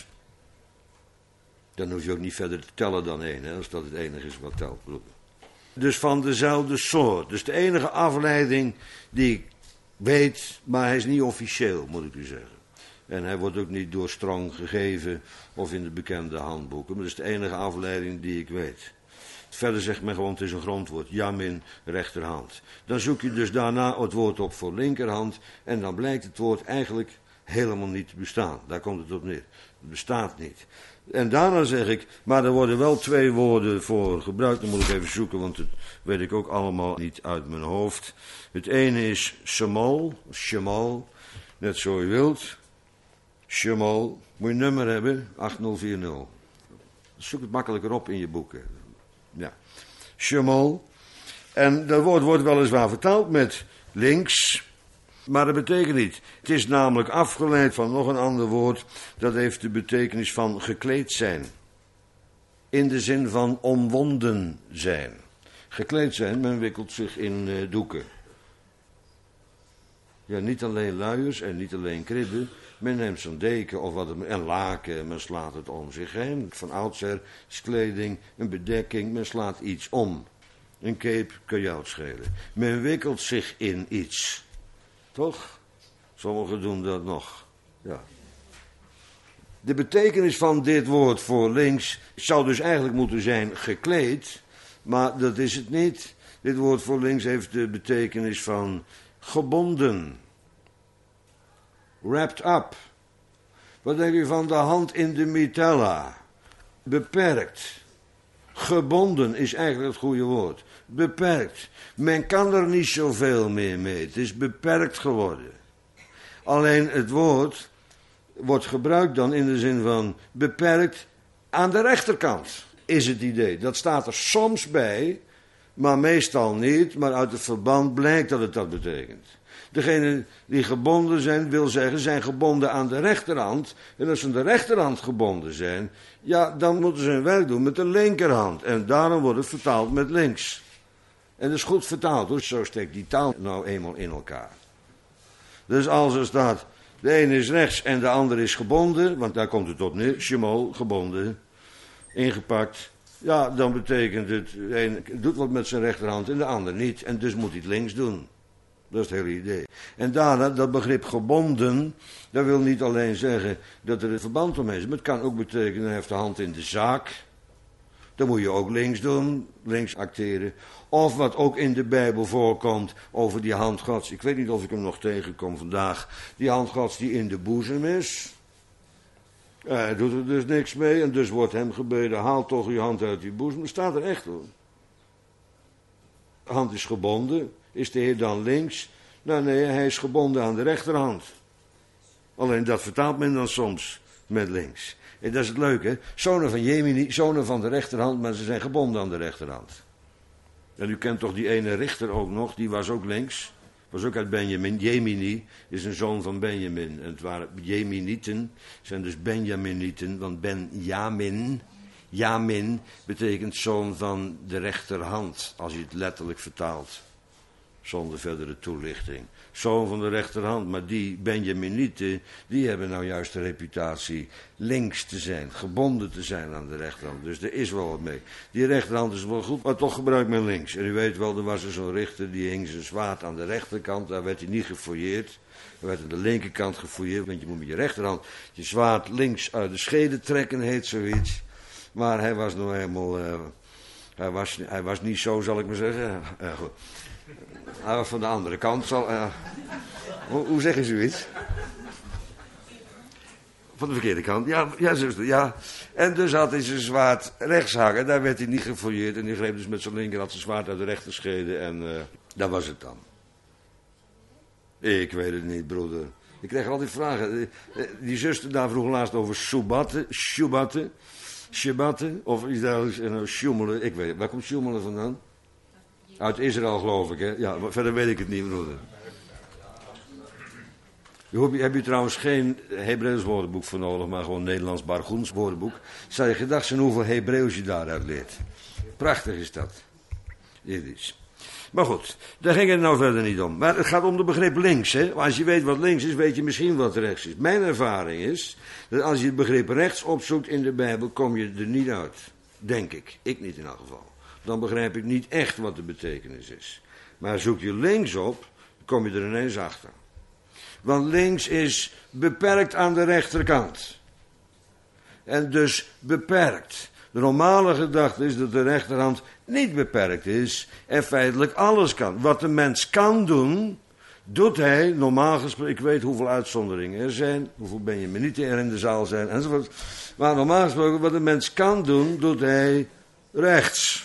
Dan hoef je ook niet verder te tellen dan één, hè, als dat het enige is wat telt. Dus van dezelfde soort. Dus de enige afleiding die ik weet, maar hij is niet officieel, moet ik u zeggen. En hij wordt ook niet door Strong gegeven of in de bekende handboeken. Maar dat is de enige afleiding die ik weet. Verder zegt men gewoon, het is een grondwoord, Yamin, rechterhand. Dan zoek je dus daarna het woord op voor linkerhand en dan blijkt het woord eigenlijk helemaal niet te bestaan. Daar komt het op neer. Het bestaat niet. En daarna zeg ik, maar er worden wel twee woorden voor gebruikt. Dan moet ik even zoeken, want dat weet ik ook allemaal niet uit mijn hoofd. Het ene is shemal, shemal, net zo je wilt. Shemal, moet je een nummer hebben, acht nul vier nul. Zoek het makkelijker op in je boeken. Ja, shemal. En dat woord wordt weliswaar vertaald met links. Maar dat betekent niet. Het is namelijk afgeleid van nog een ander woord. Dat heeft de betekenis van gekleed zijn. In de zin van omwonden zijn. Gekleed zijn, men wikkelt zich in uh, doeken. Ja, niet alleen luiers en niet alleen kribben. Men neemt zo'n deken of wat en laken en men slaat het om zich heen. Van oudsher is kleding, een bedekking, men slaat iets om. Een cape kan jou het schelen. Men wikkelt zich in iets. Toch? Sommigen doen dat nog. Ja. De betekenis van dit woord voor links zou dus eigenlijk moeten zijn gekleed, maar dat is het niet. Dit woord voor links heeft de betekenis van gebonden. Wrapped up. Wat denk je van de hand in de mitella? Beperkt. Gebonden is eigenlijk het goede woord. Beperkt. Men kan er niet zoveel meer mee. Het is beperkt geworden. Alleen het woord wordt gebruikt dan in de zin van beperkt aan de rechterkant. Is het idee. Dat staat er soms bij, maar meestal niet. Maar uit het verband blijkt dat het dat betekent. Degenen die gebonden zijn, wil zeggen, zijn gebonden aan de rechterhand. En als ze aan de rechterhand gebonden zijn, ja, dan moeten ze hun werk doen met de linkerhand. En daarom wordt het vertaald met links. En dat is goed vertaald, hoor. Zo steekt die taal nou eenmaal in elkaar. Dus als er staat, de ene is rechts en de ander is gebonden, want daar komt het op neer, shemal, gebonden, ingepakt. Ja, dan betekent het, de een doet wat met zijn rechterhand en de ander niet. En dus moet hij het links doen. Dat is het hele idee. En daarna, dat begrip gebonden, dat wil niet alleen zeggen dat er een verband omheen is. Maar het kan ook betekenen, hij heeft de hand in de zaak. Dan moet je ook links doen, links acteren. Of wat ook in de Bijbel voorkomt over die hand Gods. Ik weet niet of ik hem nog tegenkom vandaag. Die hand Gods die in de boezem is. Hij doet er dus niks mee en dus wordt hem gebeden, haal toch uw hand uit uw boezem. Dat staat er echt hoor. De hand is gebonden. Is de Heer dan links? Nou nee, hij is gebonden aan de rechterhand. Alleen dat vertaalt men dan soms met links. En dat is het leuke, zonen van Jemini, zonen van de rechterhand, maar ze zijn gebonden aan de rechterhand. En u kent toch die ene Richter ook nog, die was ook links. Was ook uit Benjamin. Jemini is een zoon van Benjamin. En het waren Jeminieten, zijn dus Benjaminieten, want Benjamin, Jamin betekent zoon van de rechterhand, als je het letterlijk vertaalt. Zonder verdere toelichting. Zoon van de rechterhand, maar die Benjaminieten, die hebben nou juist de reputatie links te zijn, gebonden te zijn aan de rechterhand. Dus er is wel wat mee. Die rechterhand is wel goed, maar toch gebruikt men links. En u weet wel, er was er zo'n richter, die hing zijn zwaard aan de rechterkant, daar werd hij niet gefouilleerd. Er werd aan de linkerkant gefouilleerd, want je moet met je rechterhand je zwaard links uit de schede trekken, heet zoiets. Maar hij was nou helemaal, uh, hij, was, hij was niet zo, zal ik maar zeggen. Uh, goed. Hij was van de andere kant. Zal, uh, hoe, hoe zeg je zoiets? Van de verkeerde kant. Ja, ja, zuster, ja. En dus had hij zijn zwaard rechts hangen. Daar werd hij niet gefouilleerd. En die greep dus met zijn linkerhand zijn zwaard uit de rechterschede. En uh, dat was het dan. Ik weet het niet, broeder. Ik krijg altijd vragen. Die zuster daar vroeg laatst over Shabbatten. Shabbatten. Shabbatten. Of iets dergelijks. En uh, sjoemelen. Ik weet het. Waar komt sjoemelen vandaan? Uit Israël, geloof ik, hè? Ja, verder weet ik het niet, broeder. Je hebt je trouwens geen Hebreeuws woordenboek voor nodig, maar gewoon Nederlands Bargoens woordenboek. Zou je gedacht zijn hoeveel Hebreeuws je daaruit leert. Prachtig is dat. Jiddisch. Maar goed, daar ging het nou verder niet om. Maar het gaat om de begrip links, hè? Maar als je weet wat links is, weet je misschien wat rechts is. Mijn ervaring is, dat als je het begrip rechts opzoekt in de Bijbel, kom je er niet uit. Denk ik. Ik niet in elk geval. Dan begrijp ik niet echt wat de betekenis is. Maar zoek je links op, dan kom je er ineens achter. Want links is beperkt aan de rechterkant. En dus beperkt. De normale gedachte is dat de rechterhand niet beperkt is en feitelijk alles kan. Wat de mens kan doen, doet hij normaal gesproken. Ik weet hoeveel uitzonderingen er zijn, hoeveel Benjaminieten er in de zaal zijn enzovoort. Maar normaal gesproken, wat de mens kan doen, doet hij rechts.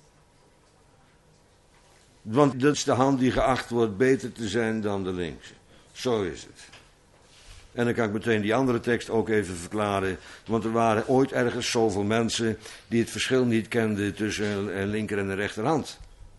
Want dat is de hand die geacht wordt beter te zijn dan de linkse. Zo is het. En dan kan ik meteen die andere tekst ook even verklaren. Want er waren ooit ergens zoveel mensen die het verschil niet kenden tussen een linker en een rechterhand.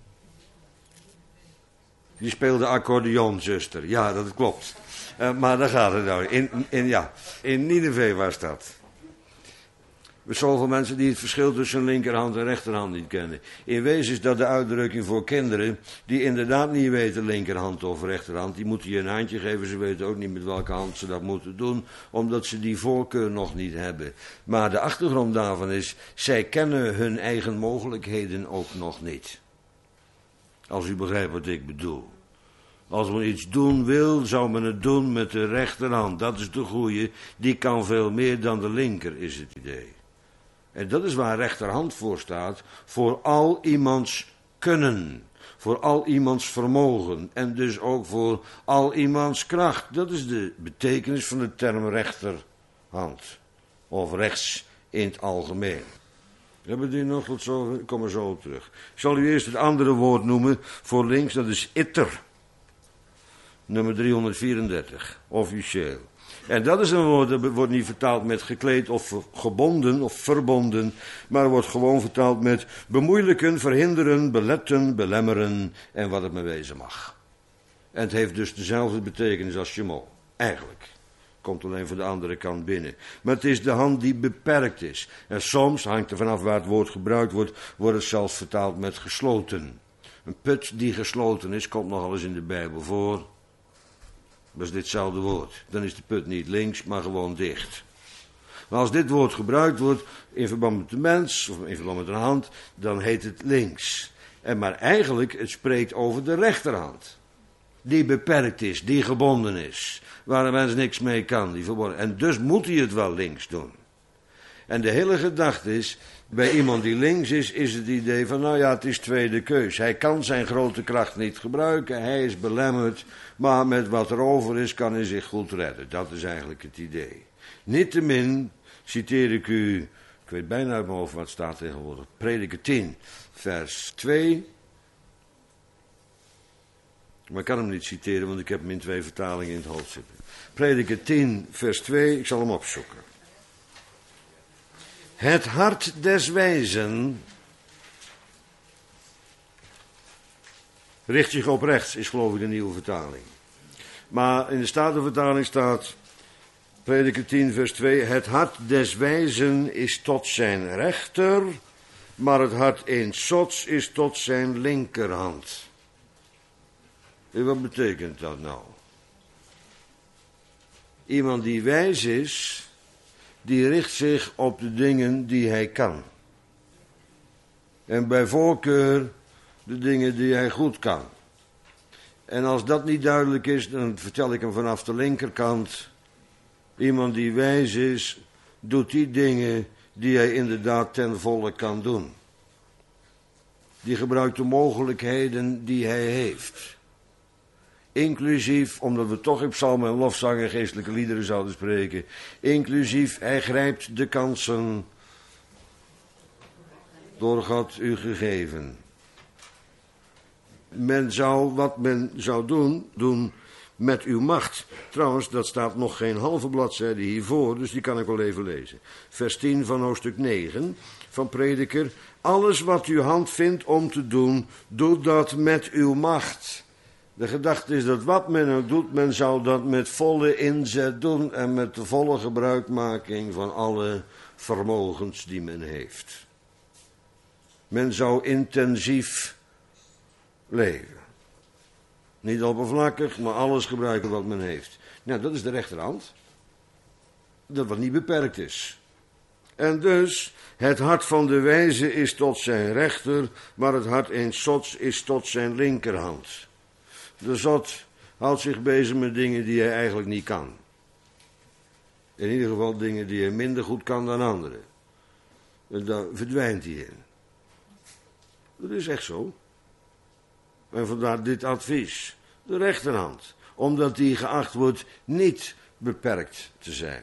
Die speelde accordeon, zuster. Ja, dat klopt. Uh, maar daar gaat het nou. In, in, ja, in Nineveh was dat. Er zijn zoveel mensen die het verschil tussen linkerhand en rechterhand niet kennen. In wezen is dat de uitdrukking voor kinderen die inderdaad niet weten linkerhand of rechterhand. Die moeten je een handje geven, ze weten ook niet met welke hand ze dat moeten doen, omdat ze die voorkeur nog niet hebben. Maar de achtergrond daarvan is, zij kennen hun eigen mogelijkheden ook nog niet. Als u begrijpt wat ik bedoel. Als men iets doen wil, zou men het doen met de rechterhand. Dat is de goeie, die kan veel meer dan de linker, is het idee. En dat is waar rechterhand voor staat, voor al iemands kunnen, voor al iemands vermogen en dus ook voor al iemands kracht. Dat is de betekenis van de term rechterhand, of rechts in het algemeen. Hebben we die nog tot zo? Ik kom er zo op terug. Ik zal u eerst het andere woord noemen voor links, dat is itter, nummer driehonderdvierendertig, officieel. En dat is een woord, dat wordt niet vertaald met gekleed of gebonden of verbonden, maar wordt gewoon vertaald met bemoeilijken, verhinderen, beletten, belemmeren en wat het maar wezen mag. En het heeft dus dezelfde betekenis als shemol, eigenlijk. Komt alleen van de andere kant binnen. Maar het is de hand die beperkt is. En soms, hangt er vanaf waar het woord gebruikt wordt, wordt het zelfs vertaald met gesloten. Een put die gesloten is, komt nogal eens in de Bijbel voor. Dat is ditzelfde woord. Dan is de put niet links, maar gewoon dicht. Maar als dit woord gebruikt wordt in verband met de mens, of in verband met een hand, dan heet het links. En maar eigenlijk, het spreekt over de rechterhand. Die beperkt is, die gebonden is. Waar een mens niks mee kan, die verbonden. En dus moet hij het wel links doen. En de hele gedachte is Bij iemand die links is, is het idee van, nou ja, het is tweede keus. Hij kan zijn grote kracht niet gebruiken, hij is belemmerd, maar met wat er over is, kan hij zich goed redden. Dat is eigenlijk het idee. Niettemin citeer ik u, ik weet bijna uit mijn hoofd wat staat tegenwoordig, Prediker tien, vers twee. Maar ik kan hem niet citeren, want ik heb hem in twee vertalingen in het hoofd zitten. Prediker tien, vers twee, ik zal hem opzoeken. Het hart des wijzen richt zich op rechts, is geloof ik de nieuwe vertaling. Maar in de Statenvertaling staat, Prediker tien, vers twee, het hart des wijzen is tot zijn rechter, maar het hart eens zots is tot zijn linkerhand. En wat betekent dat nou? Iemand die wijs is, die richt zich op de dingen die hij kan. En bij voorkeur de dingen die hij goed kan. En als dat niet duidelijk is, dan vertel ik hem vanaf de linkerkant. Iemand die wijs is, doet die dingen die hij inderdaad ten volle kan doen. Die gebruikt de mogelijkheden die hij heeft. Inclusief, omdat we toch in psalmen en lofzang en geestelijke liederen zouden spreken. Inclusief, hij grijpt de kansen door God u gegeven. Men zou, wat men zou doen, doen met uw macht. Trouwens, dat staat nog geen halve bladzijde hiervoor, dus die kan ik wel even lezen. Vers tien van hoofdstuk negen van Prediker. Alles wat uw hand vindt om te doen, doe dat met uw macht. De gedachte is dat wat men ook doet, men zou dat met volle inzet doen en met de volle gebruikmaking van alle vermogens die men heeft. Men zou intensief leven. Niet oppervlakkig, maar alles gebruiken wat men heeft. Nou, dat is de rechterhand. Dat wat niet beperkt is. En dus, het hart van de wijze is tot zijn rechter, maar het hart eens zots is tot zijn linkerhand. De zot houdt zich bezig met dingen die hij eigenlijk niet kan. In ieder geval dingen die hij minder goed kan dan anderen. En daar verdwijnt hij in. Dat is echt zo. En vandaar dit advies. De rechterhand. Omdat die geacht wordt niet beperkt te zijn.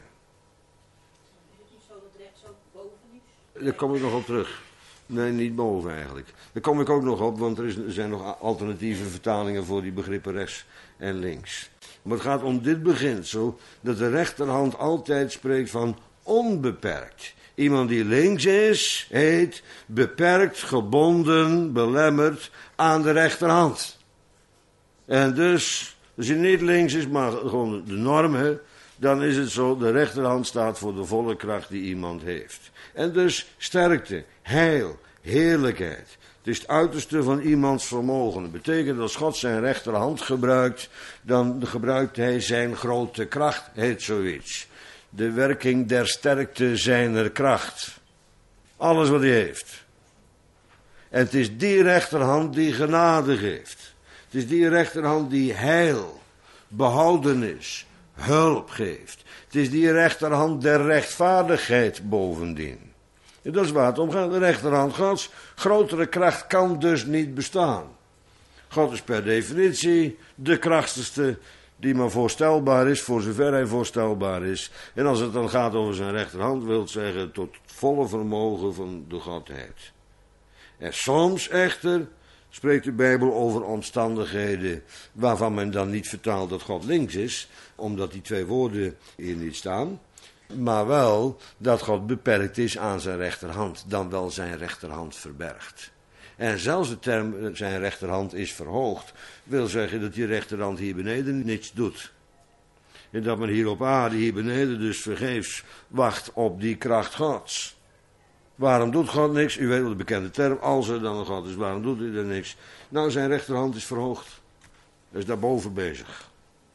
Daar kom ik nog op terug. Nee, niet boven eigenlijk. Daar kom ik ook nog op, want er, is, er zijn nog alternatieve vertalingen voor die begrippen rechts en links. Maar het gaat om dit beginsel, dat de rechterhand altijd spreekt van onbeperkt. Iemand die links is, heet beperkt, gebonden, belemmerd aan de rechterhand. En dus, als je niet links is, maar gewoon de norm, hè, dan is het zo, de rechterhand staat voor de volle kracht die iemand heeft. En dus sterkte, heil, heerlijkheid. Het is het uiterste van iemands vermogen. Dat betekent dat als God zijn rechterhand gebruikt, dan gebruikt hij zijn grote kracht, heet zoiets. De werking der sterkte zijner kracht. Alles wat hij heeft. En het is die rechterhand die genade geeft. Het is die rechterhand die heil, behoudenis, hulp geeft. Het is die rechterhand der rechtvaardigheid bovendien. En dat is waar het om gaat. De rechterhand Gods. Grotere kracht kan dus niet bestaan. God is per definitie de krachtigste die maar voorstelbaar is, voor zover hij voorstelbaar is. En als het dan gaat over zijn rechterhand, wil het zeggen tot het volle vermogen van de Godheid. En soms echter spreekt de Bijbel over omstandigheden waarvan men dan niet vertaalt dat God links is, omdat die twee woorden hier niet staan. Maar wel dat God beperkt is aan zijn rechterhand, dan wel zijn rechterhand verbergt. En zelfs de term zijn rechterhand is verhoogd, wil zeggen dat die rechterhand hier beneden niets doet. En dat men hier op aarde, hier beneden dus vergeefs wacht op die kracht Gods. Waarom doet God niks? U weet wel de bekende term, als er dan een God is, waarom doet hij er niks? Nou, zijn rechterhand is verhoogd. Hij is daarboven bezig.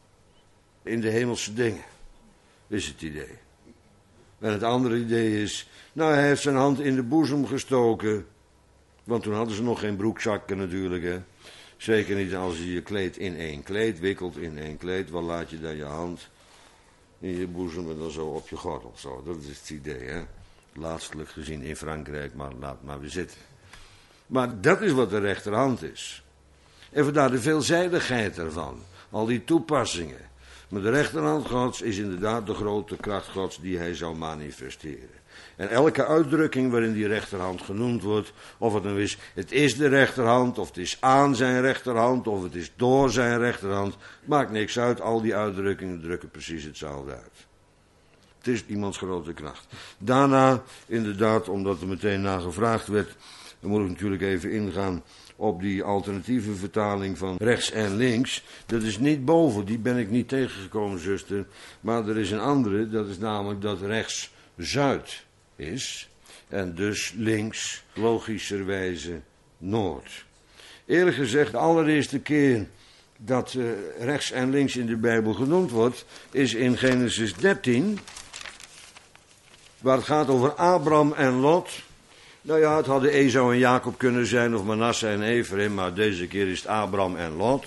In de hemelse dingen is het idee. En het andere idee is, nou, hij heeft zijn hand in de boezem gestoken. Want toen hadden ze nog geen broekzakken natuurlijk, hè. Zeker niet als je je kleed in één kleed wikkelt, in één kleed. Wat laat je dan je hand in je boezem en dan zo op je gordel. Zo, dat is het idee, hè. laatstelijk gezien in Frankrijk, maar laat maar weer zitten. Maar dat is wat de rechterhand is. En vandaar de veelzijdigheid ervan. Al die toepassingen. Maar de rechterhand Gods is inderdaad de grote kracht Gods die hij zou manifesteren. En elke uitdrukking waarin die rechterhand genoemd wordt, of het nou is, het is de rechterhand, of het is aan zijn rechterhand, of het is door zijn rechterhand, maakt niks uit. Al die uitdrukkingen drukken precies hetzelfde uit. Het is iemands grote kracht. Daarna, inderdaad, omdat er meteen naar gevraagd werd, dan moet ik natuurlijk even ingaan op die alternatieve vertaling van rechts en links. Dat is niet boven, die ben ik niet tegengekomen, zuster. Maar er is een andere, dat is namelijk dat rechts zuid is. En dus links, logischerwijze, noord. Eerlijk gezegd, de allereerste keer dat uh, rechts en links in de Bijbel genoemd wordt, is in Genesis dertien, waar het gaat over Abraham en Lot. Nou ja, het hadden Esau en Jacob kunnen zijn, of Manasse en Ephraim, maar deze keer is het Abraham en Lot,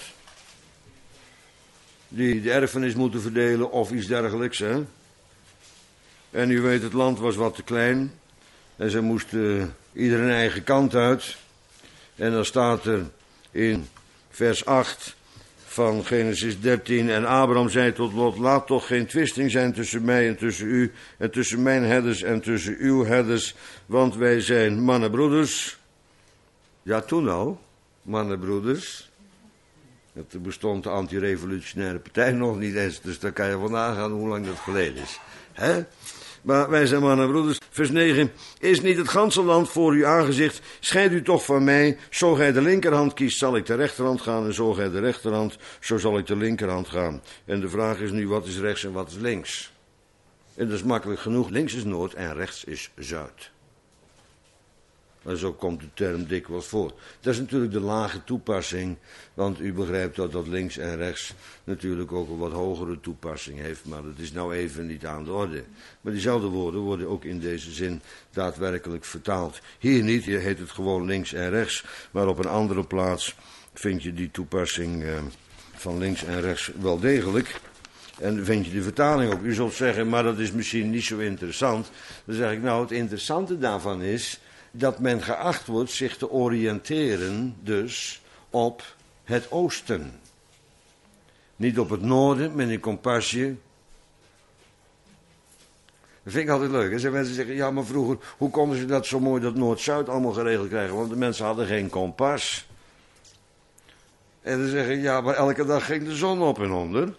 die de erfenis moeten verdelen of iets dergelijks, hè. En u weet, het land was wat te klein, en ze moesten uh, ieder een eigen kant uit. En dan staat er in vers acht van Genesis dertien, en Abraham zei tot Lot, laat toch geen twisting zijn tussen mij en tussen u, en tussen mijn herders en tussen uw herders, want wij zijn mannenbroeders. Ja, toen al, mannenbroeders. Er bestond de anti-revolutionaire partij nog niet eens, dus daar kan je van nagaan hoe lang dat geleden is. Hè? Maar wij zijn mannenbroeders. Vers negen. Is niet het ganse land voor uw aangezicht? Scheid u toch van mij. Zo gij de linkerhand kiest, zal ik de rechterhand gaan. En zo gij de rechterhand, zo zal ik de linkerhand gaan. En de vraag is nu, wat is rechts en wat is links? En dat is makkelijk genoeg. Links is noord en rechts is zuid. En zo komt de term dikwijls voor. Dat is natuurlijk de lage toepassing, want u begrijpt dat dat links en rechts natuurlijk ook een wat hogere toepassing heeft, maar dat is nou even niet aan de orde. Maar diezelfde woorden worden ook in deze zin daadwerkelijk vertaald. Hier niet, hier heet het gewoon links en rechts, maar op een andere plaats vind je die toepassing eh, van links en rechts wel degelijk. En vind je de vertaling ook. U zult zeggen, maar dat is misschien niet zo interessant. Dan zeg ik, nou, het interessante daarvan is dat men geacht wordt zich te oriënteren dus op het oosten. Niet op het noorden met een kompasje. Dat vind ik altijd leuk. Hè? Zijn mensen zeggen, ja, maar vroeger, hoe konden ze dat zo mooi, dat Noord-Zuid allemaal geregeld krijgen? Want de mensen hadden geen kompas. En dan zeggen, ja, maar elke dag ging de zon op en onder.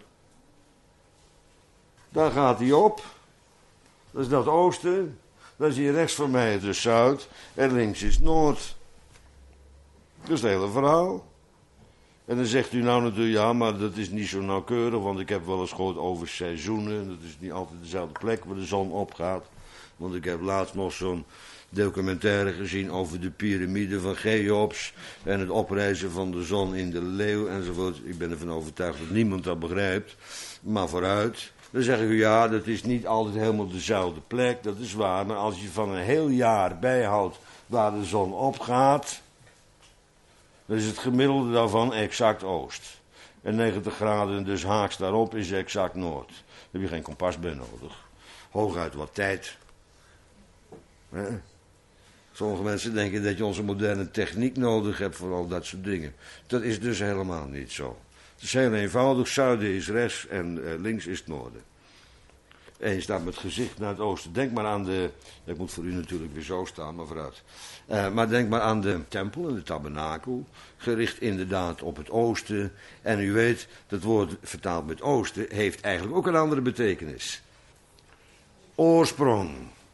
Daar gaat hij op. Dat is dat oosten. Dan zie je rechts van mij het is zuid en links is noord. Dat is het hele verhaal. En dan zegt u nou natuurlijk, ja, maar dat is niet zo nauwkeurig, want ik heb wel eens gehoord over seizoenen. Dat is niet altijd dezelfde plek waar de zon opgaat. Want ik heb laatst nog zo'n documentaire gezien over de piramide van Cheops en het oprijzen van de zon in de leeuw enzovoort. Ik ben ervan overtuigd dat niemand dat begrijpt, maar vooruit. Dan zeg ik u, ja, dat is niet altijd helemaal dezelfde plek, dat is waar. Maar als je van een heel jaar bijhoudt waar de zon opgaat, dan is het gemiddelde daarvan exact oost. En negentig graden dus haaks daarop is exact noord. Daar heb je geen kompas bij nodig. Hooguit wat tijd. Hè? Sommige mensen denken dat je onze moderne techniek nodig hebt voor al dat soort dingen. Dat is dus helemaal niet zo. Het is heel eenvoudig. Zuiden is rechts en uh, links is het noorden. En je staat met het gezicht naar het oosten. Denk maar aan de... Dat moet voor u natuurlijk weer zo staan, maar vooruit. Uh, maar denk maar aan de tempel en de tabernakel. Gericht inderdaad op het oosten. En u weet, dat woord vertaald met oosten heeft eigenlijk ook een andere betekenis. Oorsprong.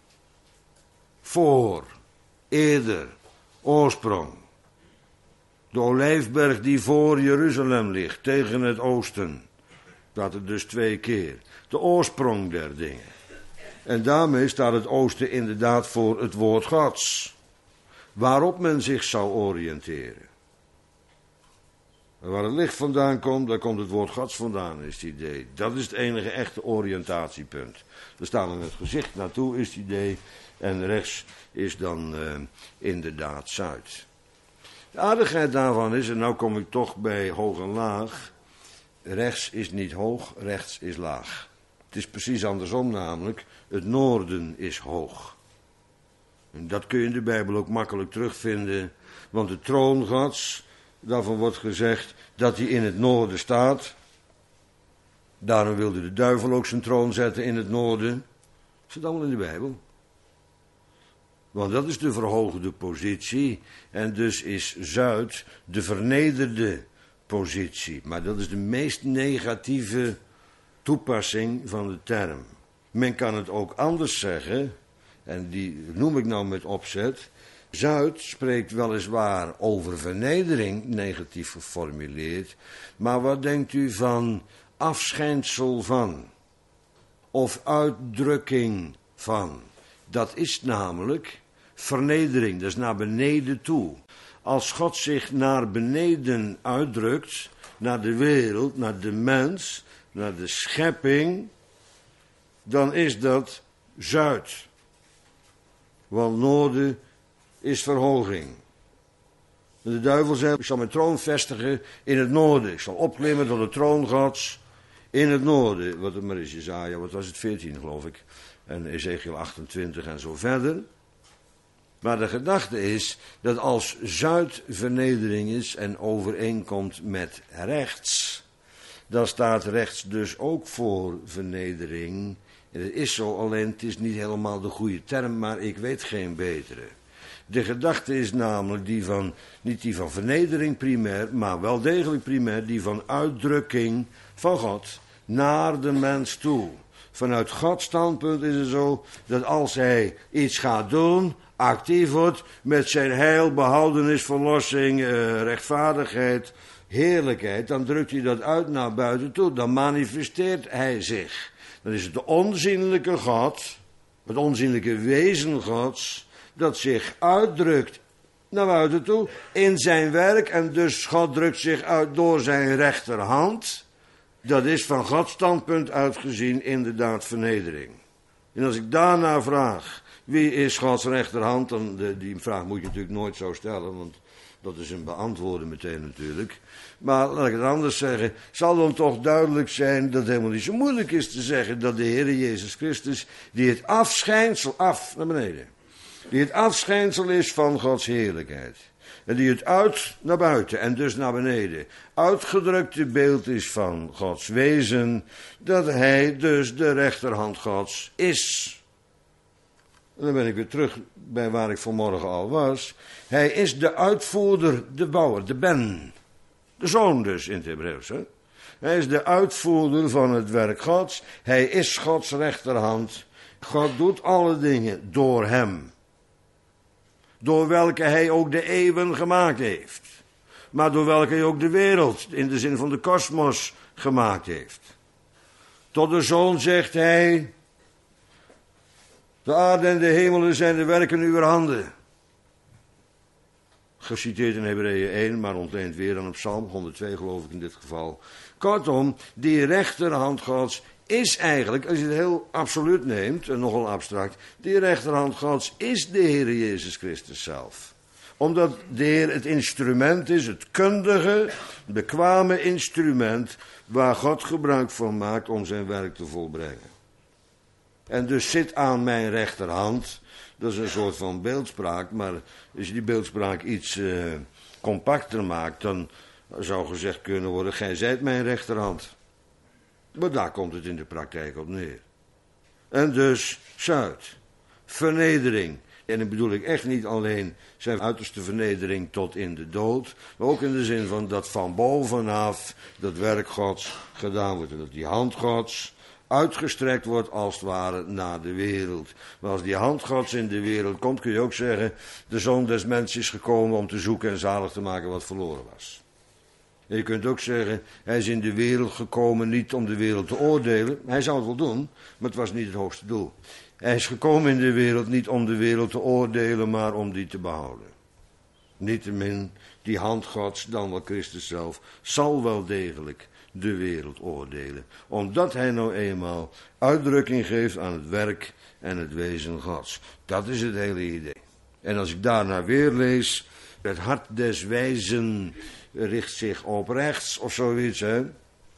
Voor. Eerder. Oorsprong. De olijfberg die voor Jeruzalem ligt, tegen het oosten. Dat er dus twee keer. De oorsprong der dingen. En daarmee staat het oosten inderdaad voor het woord Gods. Waarop men zich zou oriënteren. En waar het licht vandaan komt, daar komt het woord Gods vandaan, is het idee. Dat is het enige echte oriëntatiepunt. Er staat in het gezicht naartoe, is het idee. En rechts is dan uh, inderdaad zuid. De aardigheid daarvan is, en nou kom ik toch bij hoog en laag. Rechts is niet hoog, rechts is laag. Het is precies andersom namelijk. Het noorden is hoog. En dat kun je in de Bijbel ook makkelijk terugvinden. Want de troon Gods, daarvan wordt gezegd dat hij in het noorden staat. Daarom wilde de duivel ook zijn troon zetten in het noorden. Dat zit allemaal in de Bijbel. Want dat is de verhoogde positie. En dus is Zuid de vernederde positie. Maar dat is de meest negatieve toepassing van de term. Men kan het ook anders zeggen. En die noem ik nou met opzet. Zuid spreekt weliswaar over vernedering, negatief geformuleerd. Maar wat denkt u van afschijnsel van? Of uitdrukking van? Dat is namelijk vernedering, dat is naar beneden toe. Als God zich naar beneden uitdrukt, naar de wereld, naar de mens, naar de schepping, dan is dat Zuid. Want noorden is verhoging. De duivel zei, ik zal mijn troon vestigen in het noorden. Ik zal opklimmen tot de troon Gods in het noorden. Wat het maar is, Jesaja, wat was het, veertien geloof ik. En Ezekiel achtentwintig en zo verder. Maar de gedachte is dat als Zuid vernedering is en overeenkomt met rechts, dan staat rechts dus ook voor vernedering. En het is zo, alleen het is niet helemaal de goede term, maar ik weet geen betere. De gedachte is namelijk die van, niet die van vernedering primair, maar wel degelijk primair, die van uitdrukking van God naar de mens toe. Vanuit Gods standpunt is het zo dat als hij iets gaat doen, actief wordt met zijn heil, behoudenis, verlossing, eh, rechtvaardigheid, heerlijkheid, dan drukt hij dat uit naar buiten toe. Dan manifesteert hij zich. Dan is het de onzienlijke God, het onzienlijke wezen Gods, dat zich uitdrukt naar buiten toe in zijn werk. En dus God drukt zich uit door zijn rechterhand. Dat is van Gods standpunt uitgezien inderdaad vernedering. En als ik daarna vraag, wie is Gods rechterhand? Dan de, die vraag moet je natuurlijk nooit zo stellen, want dat is een beantwoorden meteen natuurlijk. Maar laat ik het anders zeggen, zal dan toch duidelijk zijn dat het helemaal niet zo moeilijk is te zeggen dat de Heer Jezus Christus, die het afschijnsel, af naar beneden, die het afschijnsel is van Gods heerlijkheid. En die het uit naar buiten en dus naar beneden uitgedrukte beeld is van Gods wezen, dat hij dus de rechterhand Gods is. En dan ben ik weer terug bij waar ik vanmorgen al was. Hij is de uitvoerder, de bouwer, de ben. De zoon dus in het Hebreeuws. Hè? Hij is de uitvoerder van het werk Gods. Hij is Gods rechterhand. God doet alle dingen door hem. Door welke hij ook de eeuwen gemaakt heeft. Maar door welke hij ook de wereld, in de zin van de kosmos, gemaakt heeft. Tot de zoon zegt hij, de aarde en de hemelen zijn de werken uw handen. Geciteerd in Hebreeën één, maar ontleend weer aan op Psalm honderdtwee geloof ik in dit geval. Kortom, die rechterhand Gods is eigenlijk, als je het heel absoluut neemt, en nogal abstract, die rechterhand Gods is de Heer Jezus Christus zelf. Omdat de Heer het instrument is, het kundige, bekwame instrument, waar God gebruik van maakt om zijn werk te volbrengen. En dus zit aan mijn rechterhand, dat is een soort van beeldspraak, maar als je die beeldspraak iets uh, compacter maakt, dan zou gezegd kunnen worden, gij zijt mijn rechterhand. Maar daar komt het in de praktijk op neer. En dus Zuid, vernedering. En dan bedoel ik echt niet alleen zijn uiterste vernedering tot in de dood, maar ook in de zin van dat van bovenaf dat werk Gods gedaan wordt. En dat die hand Gods uitgestrekt wordt als het ware naar de wereld. Maar als die hand Gods in de wereld komt, kun je ook zeggen, de Zoon des Mensen is gekomen om te zoeken en zalig te maken wat verloren was. En je kunt ook zeggen, hij is in de wereld gekomen niet om de wereld te oordelen. Hij zou het wel doen, maar het was niet het hoogste doel. Hij is gekomen in de wereld niet om de wereld te oordelen, maar om die te behouden. Niettemin, die hand Gods, dan wel Christus zelf, zal wel degelijk de wereld oordelen. Omdat hij nou eenmaal uitdrukking geeft aan het werk en het wezen Gods. Dat is het hele idee. En als ik daarna weer lees, het hart des wijzen richt zich op rechts of zoiets, hè.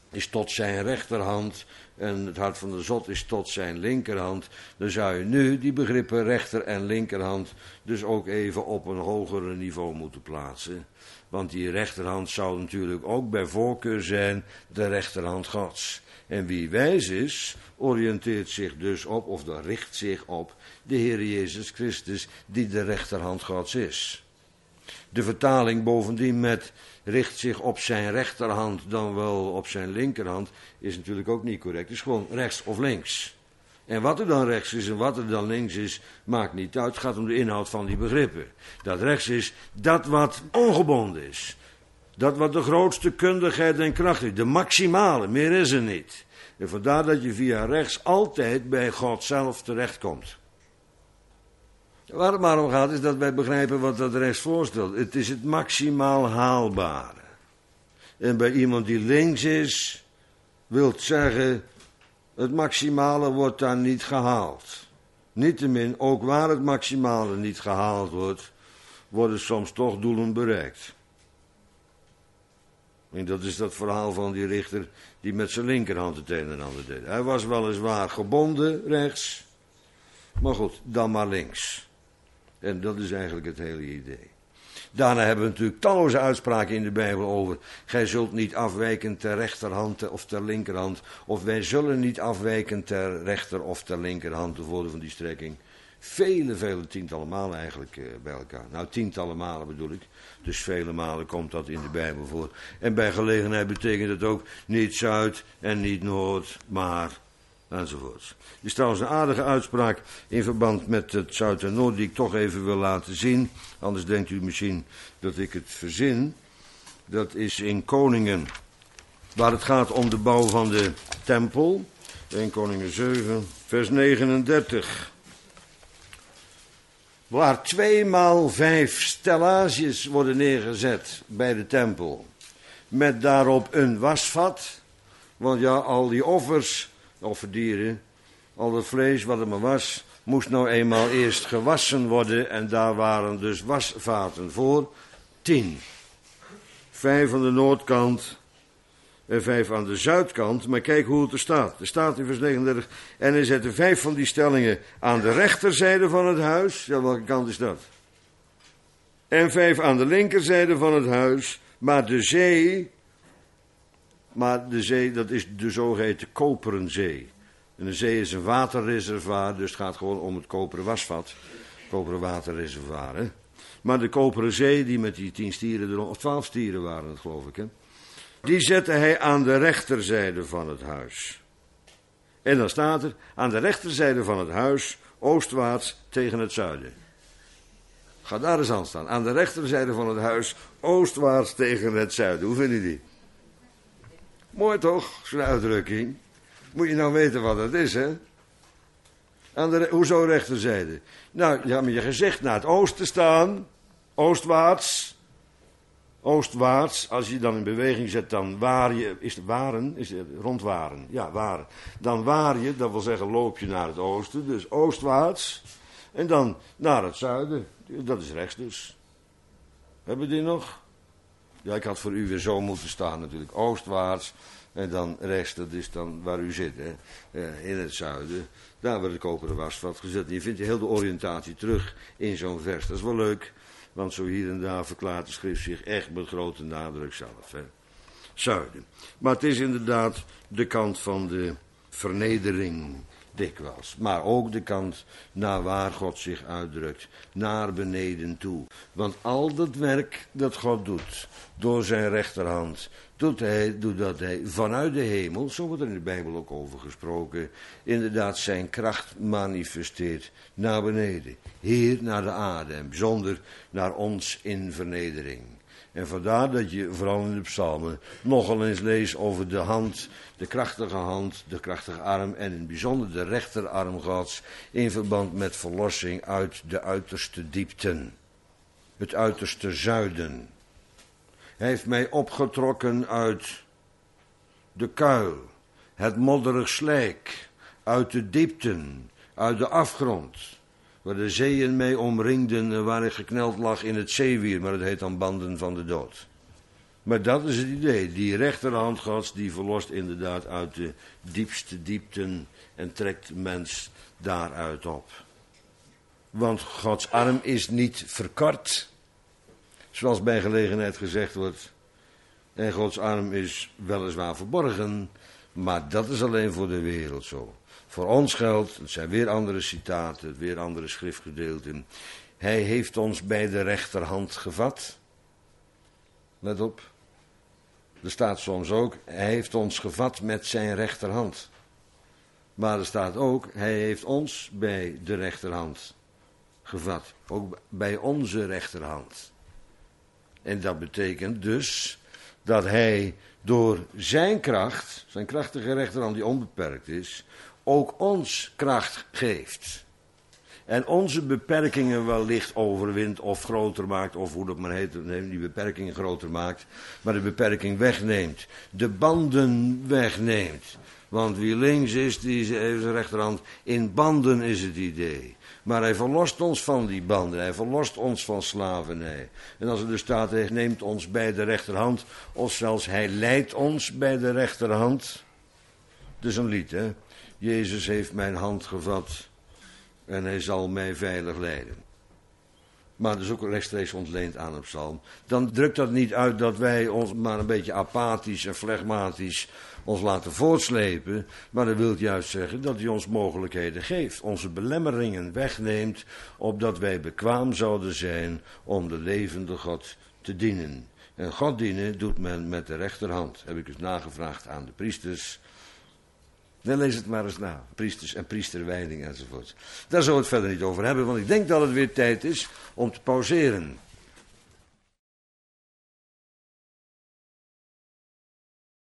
is tot zijn rechterhand en het hart van de zot is tot zijn linkerhand. Dan zou je nu die begrippen rechter en linkerhand dus ook even op een hoger niveau moeten plaatsen. Want die rechterhand zou natuurlijk ook bij voorkeur zijn de rechterhand Gods. En wie wijs is, oriënteert zich dus op, of dan richt zich op, de Heer Jezus Christus, die de rechterhand Gods is. De vertaling bovendien met richt zich op zijn rechterhand dan wel op zijn linkerhand, is natuurlijk ook niet correct. Het is gewoon rechts of links. En wat er dan rechts is en wat er dan links is, maakt niet uit. Het gaat om de inhoud van die begrippen. Dat rechts is dat wat ongebonden is. Dat wat de grootste kundigheid en kracht is. De maximale, meer is er niet. En vandaar dat je via rechts altijd bij God zelf terechtkomt. Waar het maar om gaat is dat wij begrijpen wat dat rechts voorstelt. Het is het maximaal haalbare. En bij iemand die links is, wil zeggen, het maximale wordt daar niet gehaald. Niettemin, ook waar het maximale niet gehaald wordt, worden soms toch doelen bereikt. En dat is dat verhaal van die richter die met zijn linkerhand het een en ander deed. Hij was weliswaar gebonden rechts, maar goed, dan maar links. En dat is eigenlijk het hele idee. Daarna hebben we natuurlijk talloze uitspraken in de Bijbel over. Gij zult niet afwijken ter rechterhand of ter linkerhand. Of wij zullen niet afwijken ter rechter of ter linkerhand. De woorden van die strekking. Vele, vele tientallen malen eigenlijk uh, bij elkaar. Nou, tientallen malen bedoel ik. Dus vele malen komt dat in de Bijbel voor. En bij gelegenheid betekent het ook niet zuid en niet noord, maar enzovoorts. Er is trouwens een aardige uitspraak in verband met het zuid en noord die ik toch even wil laten zien. Anders denkt u misschien dat ik het verzin. Dat is in Koningen, waar het gaat om de bouw van de tempel. in Koningen zeven, vers negenendertig. Waar tweemaal vijf stellages worden neergezet bij de tempel. Met daarop een wasvat. Want ja, al die offers, offerdieren, al dat vlees wat er maar was, moest nou eenmaal eerst gewassen worden. En daar waren dus wasvaten voor. Tien. Vijf aan de noordkant en vijf aan de zuidkant. Maar kijk hoe het er staat. Er staat in vers negenendertig. En hij zette vijf van die stellingen aan de rechterzijde van het huis. Ja, welke kant is dat? En vijf aan de linkerzijde van het huis. Maar de zee, maar de zee, dat is de zogeheten koperen zee. En de zee is een waterreservoir, dus het gaat gewoon om het koperen wasvat. Koperen waterreservoir, hè. Maar de koperen zee, die met die tien stieren, of twaalf stieren waren het, geloof ik, hè. Die zette hij aan de rechterzijde van het huis. En dan staat er, aan de rechterzijde van het huis, oostwaarts tegen het zuiden. Ga daar eens aan staan. Aan de rechterzijde van het huis, oostwaarts tegen het zuiden. Hoe vinden jullie? Mooi toch, zo'n uitdrukking. Moet je nou weten wat dat is, hè? Aan de, hoezo rechterzijde? Nou, ja, met je gezicht naar het oosten staan, oostwaarts. Oostwaarts, als je dan in beweging zet, dan waar je, is het waren, is het rondwaren, ja, waren. Dan waar je, dat wil zeggen loop je naar het oosten, dus oostwaarts. En dan naar het zuiden, dat is rechts dus. Hebben we die nog? Ja, ik had voor u weer zo moeten staan natuurlijk, oostwaarts. En dan rechts, dat is dan waar u zit, hè, in het zuiden. Daar wordt het koperen wasvat gezet. En je vindt heel de oriëntatie terug in zo'n vers. Dat is wel leuk, want zo hier en daar verklaart de schrift zich echt met grote nadruk zelf. Hè. Zuiden. Maar het is inderdaad de kant van de vernedering dikwijls. Maar ook de kant naar waar God zich uitdrukt. Naar beneden toe. Want al dat werk dat God doet, door zijn rechterhand, doet hij, doet dat hij vanuit de hemel, zo wordt er in de Bijbel ook over gesproken, inderdaad zijn kracht manifesteert naar beneden. Hier naar de aarde en bijzonder naar ons in vernedering. En vandaar dat je vooral in de psalmen nogal eens leest over de hand, de krachtige hand, de krachtige arm en in het bijzonder de rechterarm Gods in verband met verlossing uit de uiterste diepten, het uiterste zuiden. Hij heeft mij opgetrokken uit de kuil, het modderig slijk, uit de diepten, uit de afgrond, waar de zeeën mij omringden en waar ik gekneld lag in het zeewier, maar het heet dan banden van de dood. Maar dat is het idee. Die rechterhand Gods, die verlost inderdaad uit de diepste diepten en trekt de mens daaruit op. Want Gods arm is niet verkort, zoals bij gelegenheid gezegd wordt. En Gods arm is weliswaar verborgen, maar dat is alleen voor de wereld zo. Voor ons geldt, het zijn weer andere citaten, weer andere schriftgedeelten. Hij heeft ons bij de rechterhand gevat. Let op. Er staat soms ook, hij heeft ons gevat met zijn rechterhand. Maar er staat ook, hij heeft ons bij de rechterhand gevat. Ook bij onze rechterhand. En dat betekent dus dat hij door zijn kracht, zijn krachtige rechterhand die onbeperkt is, ook ons kracht geeft. En onze beperkingen wellicht overwint of groter maakt, of hoe dat maar heet, die beperkingen groter maakt, maar de beperking wegneemt. De banden wegneemt. Want wie links is, die heeft zijn rechterhand. In banden is het idee. Maar hij verlost ons van die banden. Hij verlost ons van slavernij. En als er dus staat, hij neemt ons bij de rechterhand. Of zelfs hij leidt ons bij de rechterhand. Dat is een lied, hè. Jezus heeft mijn hand gevat. En hij zal mij veilig leiden. Maar dat is ook rechtstreeks ontleend aan een psalm. Dan drukt dat niet uit dat wij ons maar een beetje apathisch en flegmatisch ons laten voortslepen. Maar dat wil juist zeggen dat hij ons mogelijkheden geeft. Onze belemmeringen wegneemt, opdat wij bekwaam zouden zijn om de levende God te dienen. En God dienen doet men met de rechterhand. Heb ik dus nagevraagd aan de priesters. Dan lees het maar eens na. Priesters en priesterwijding enzovoort. Daar zullen we het verder niet over hebben, want ik denk dat het weer tijd is om te pauzeren.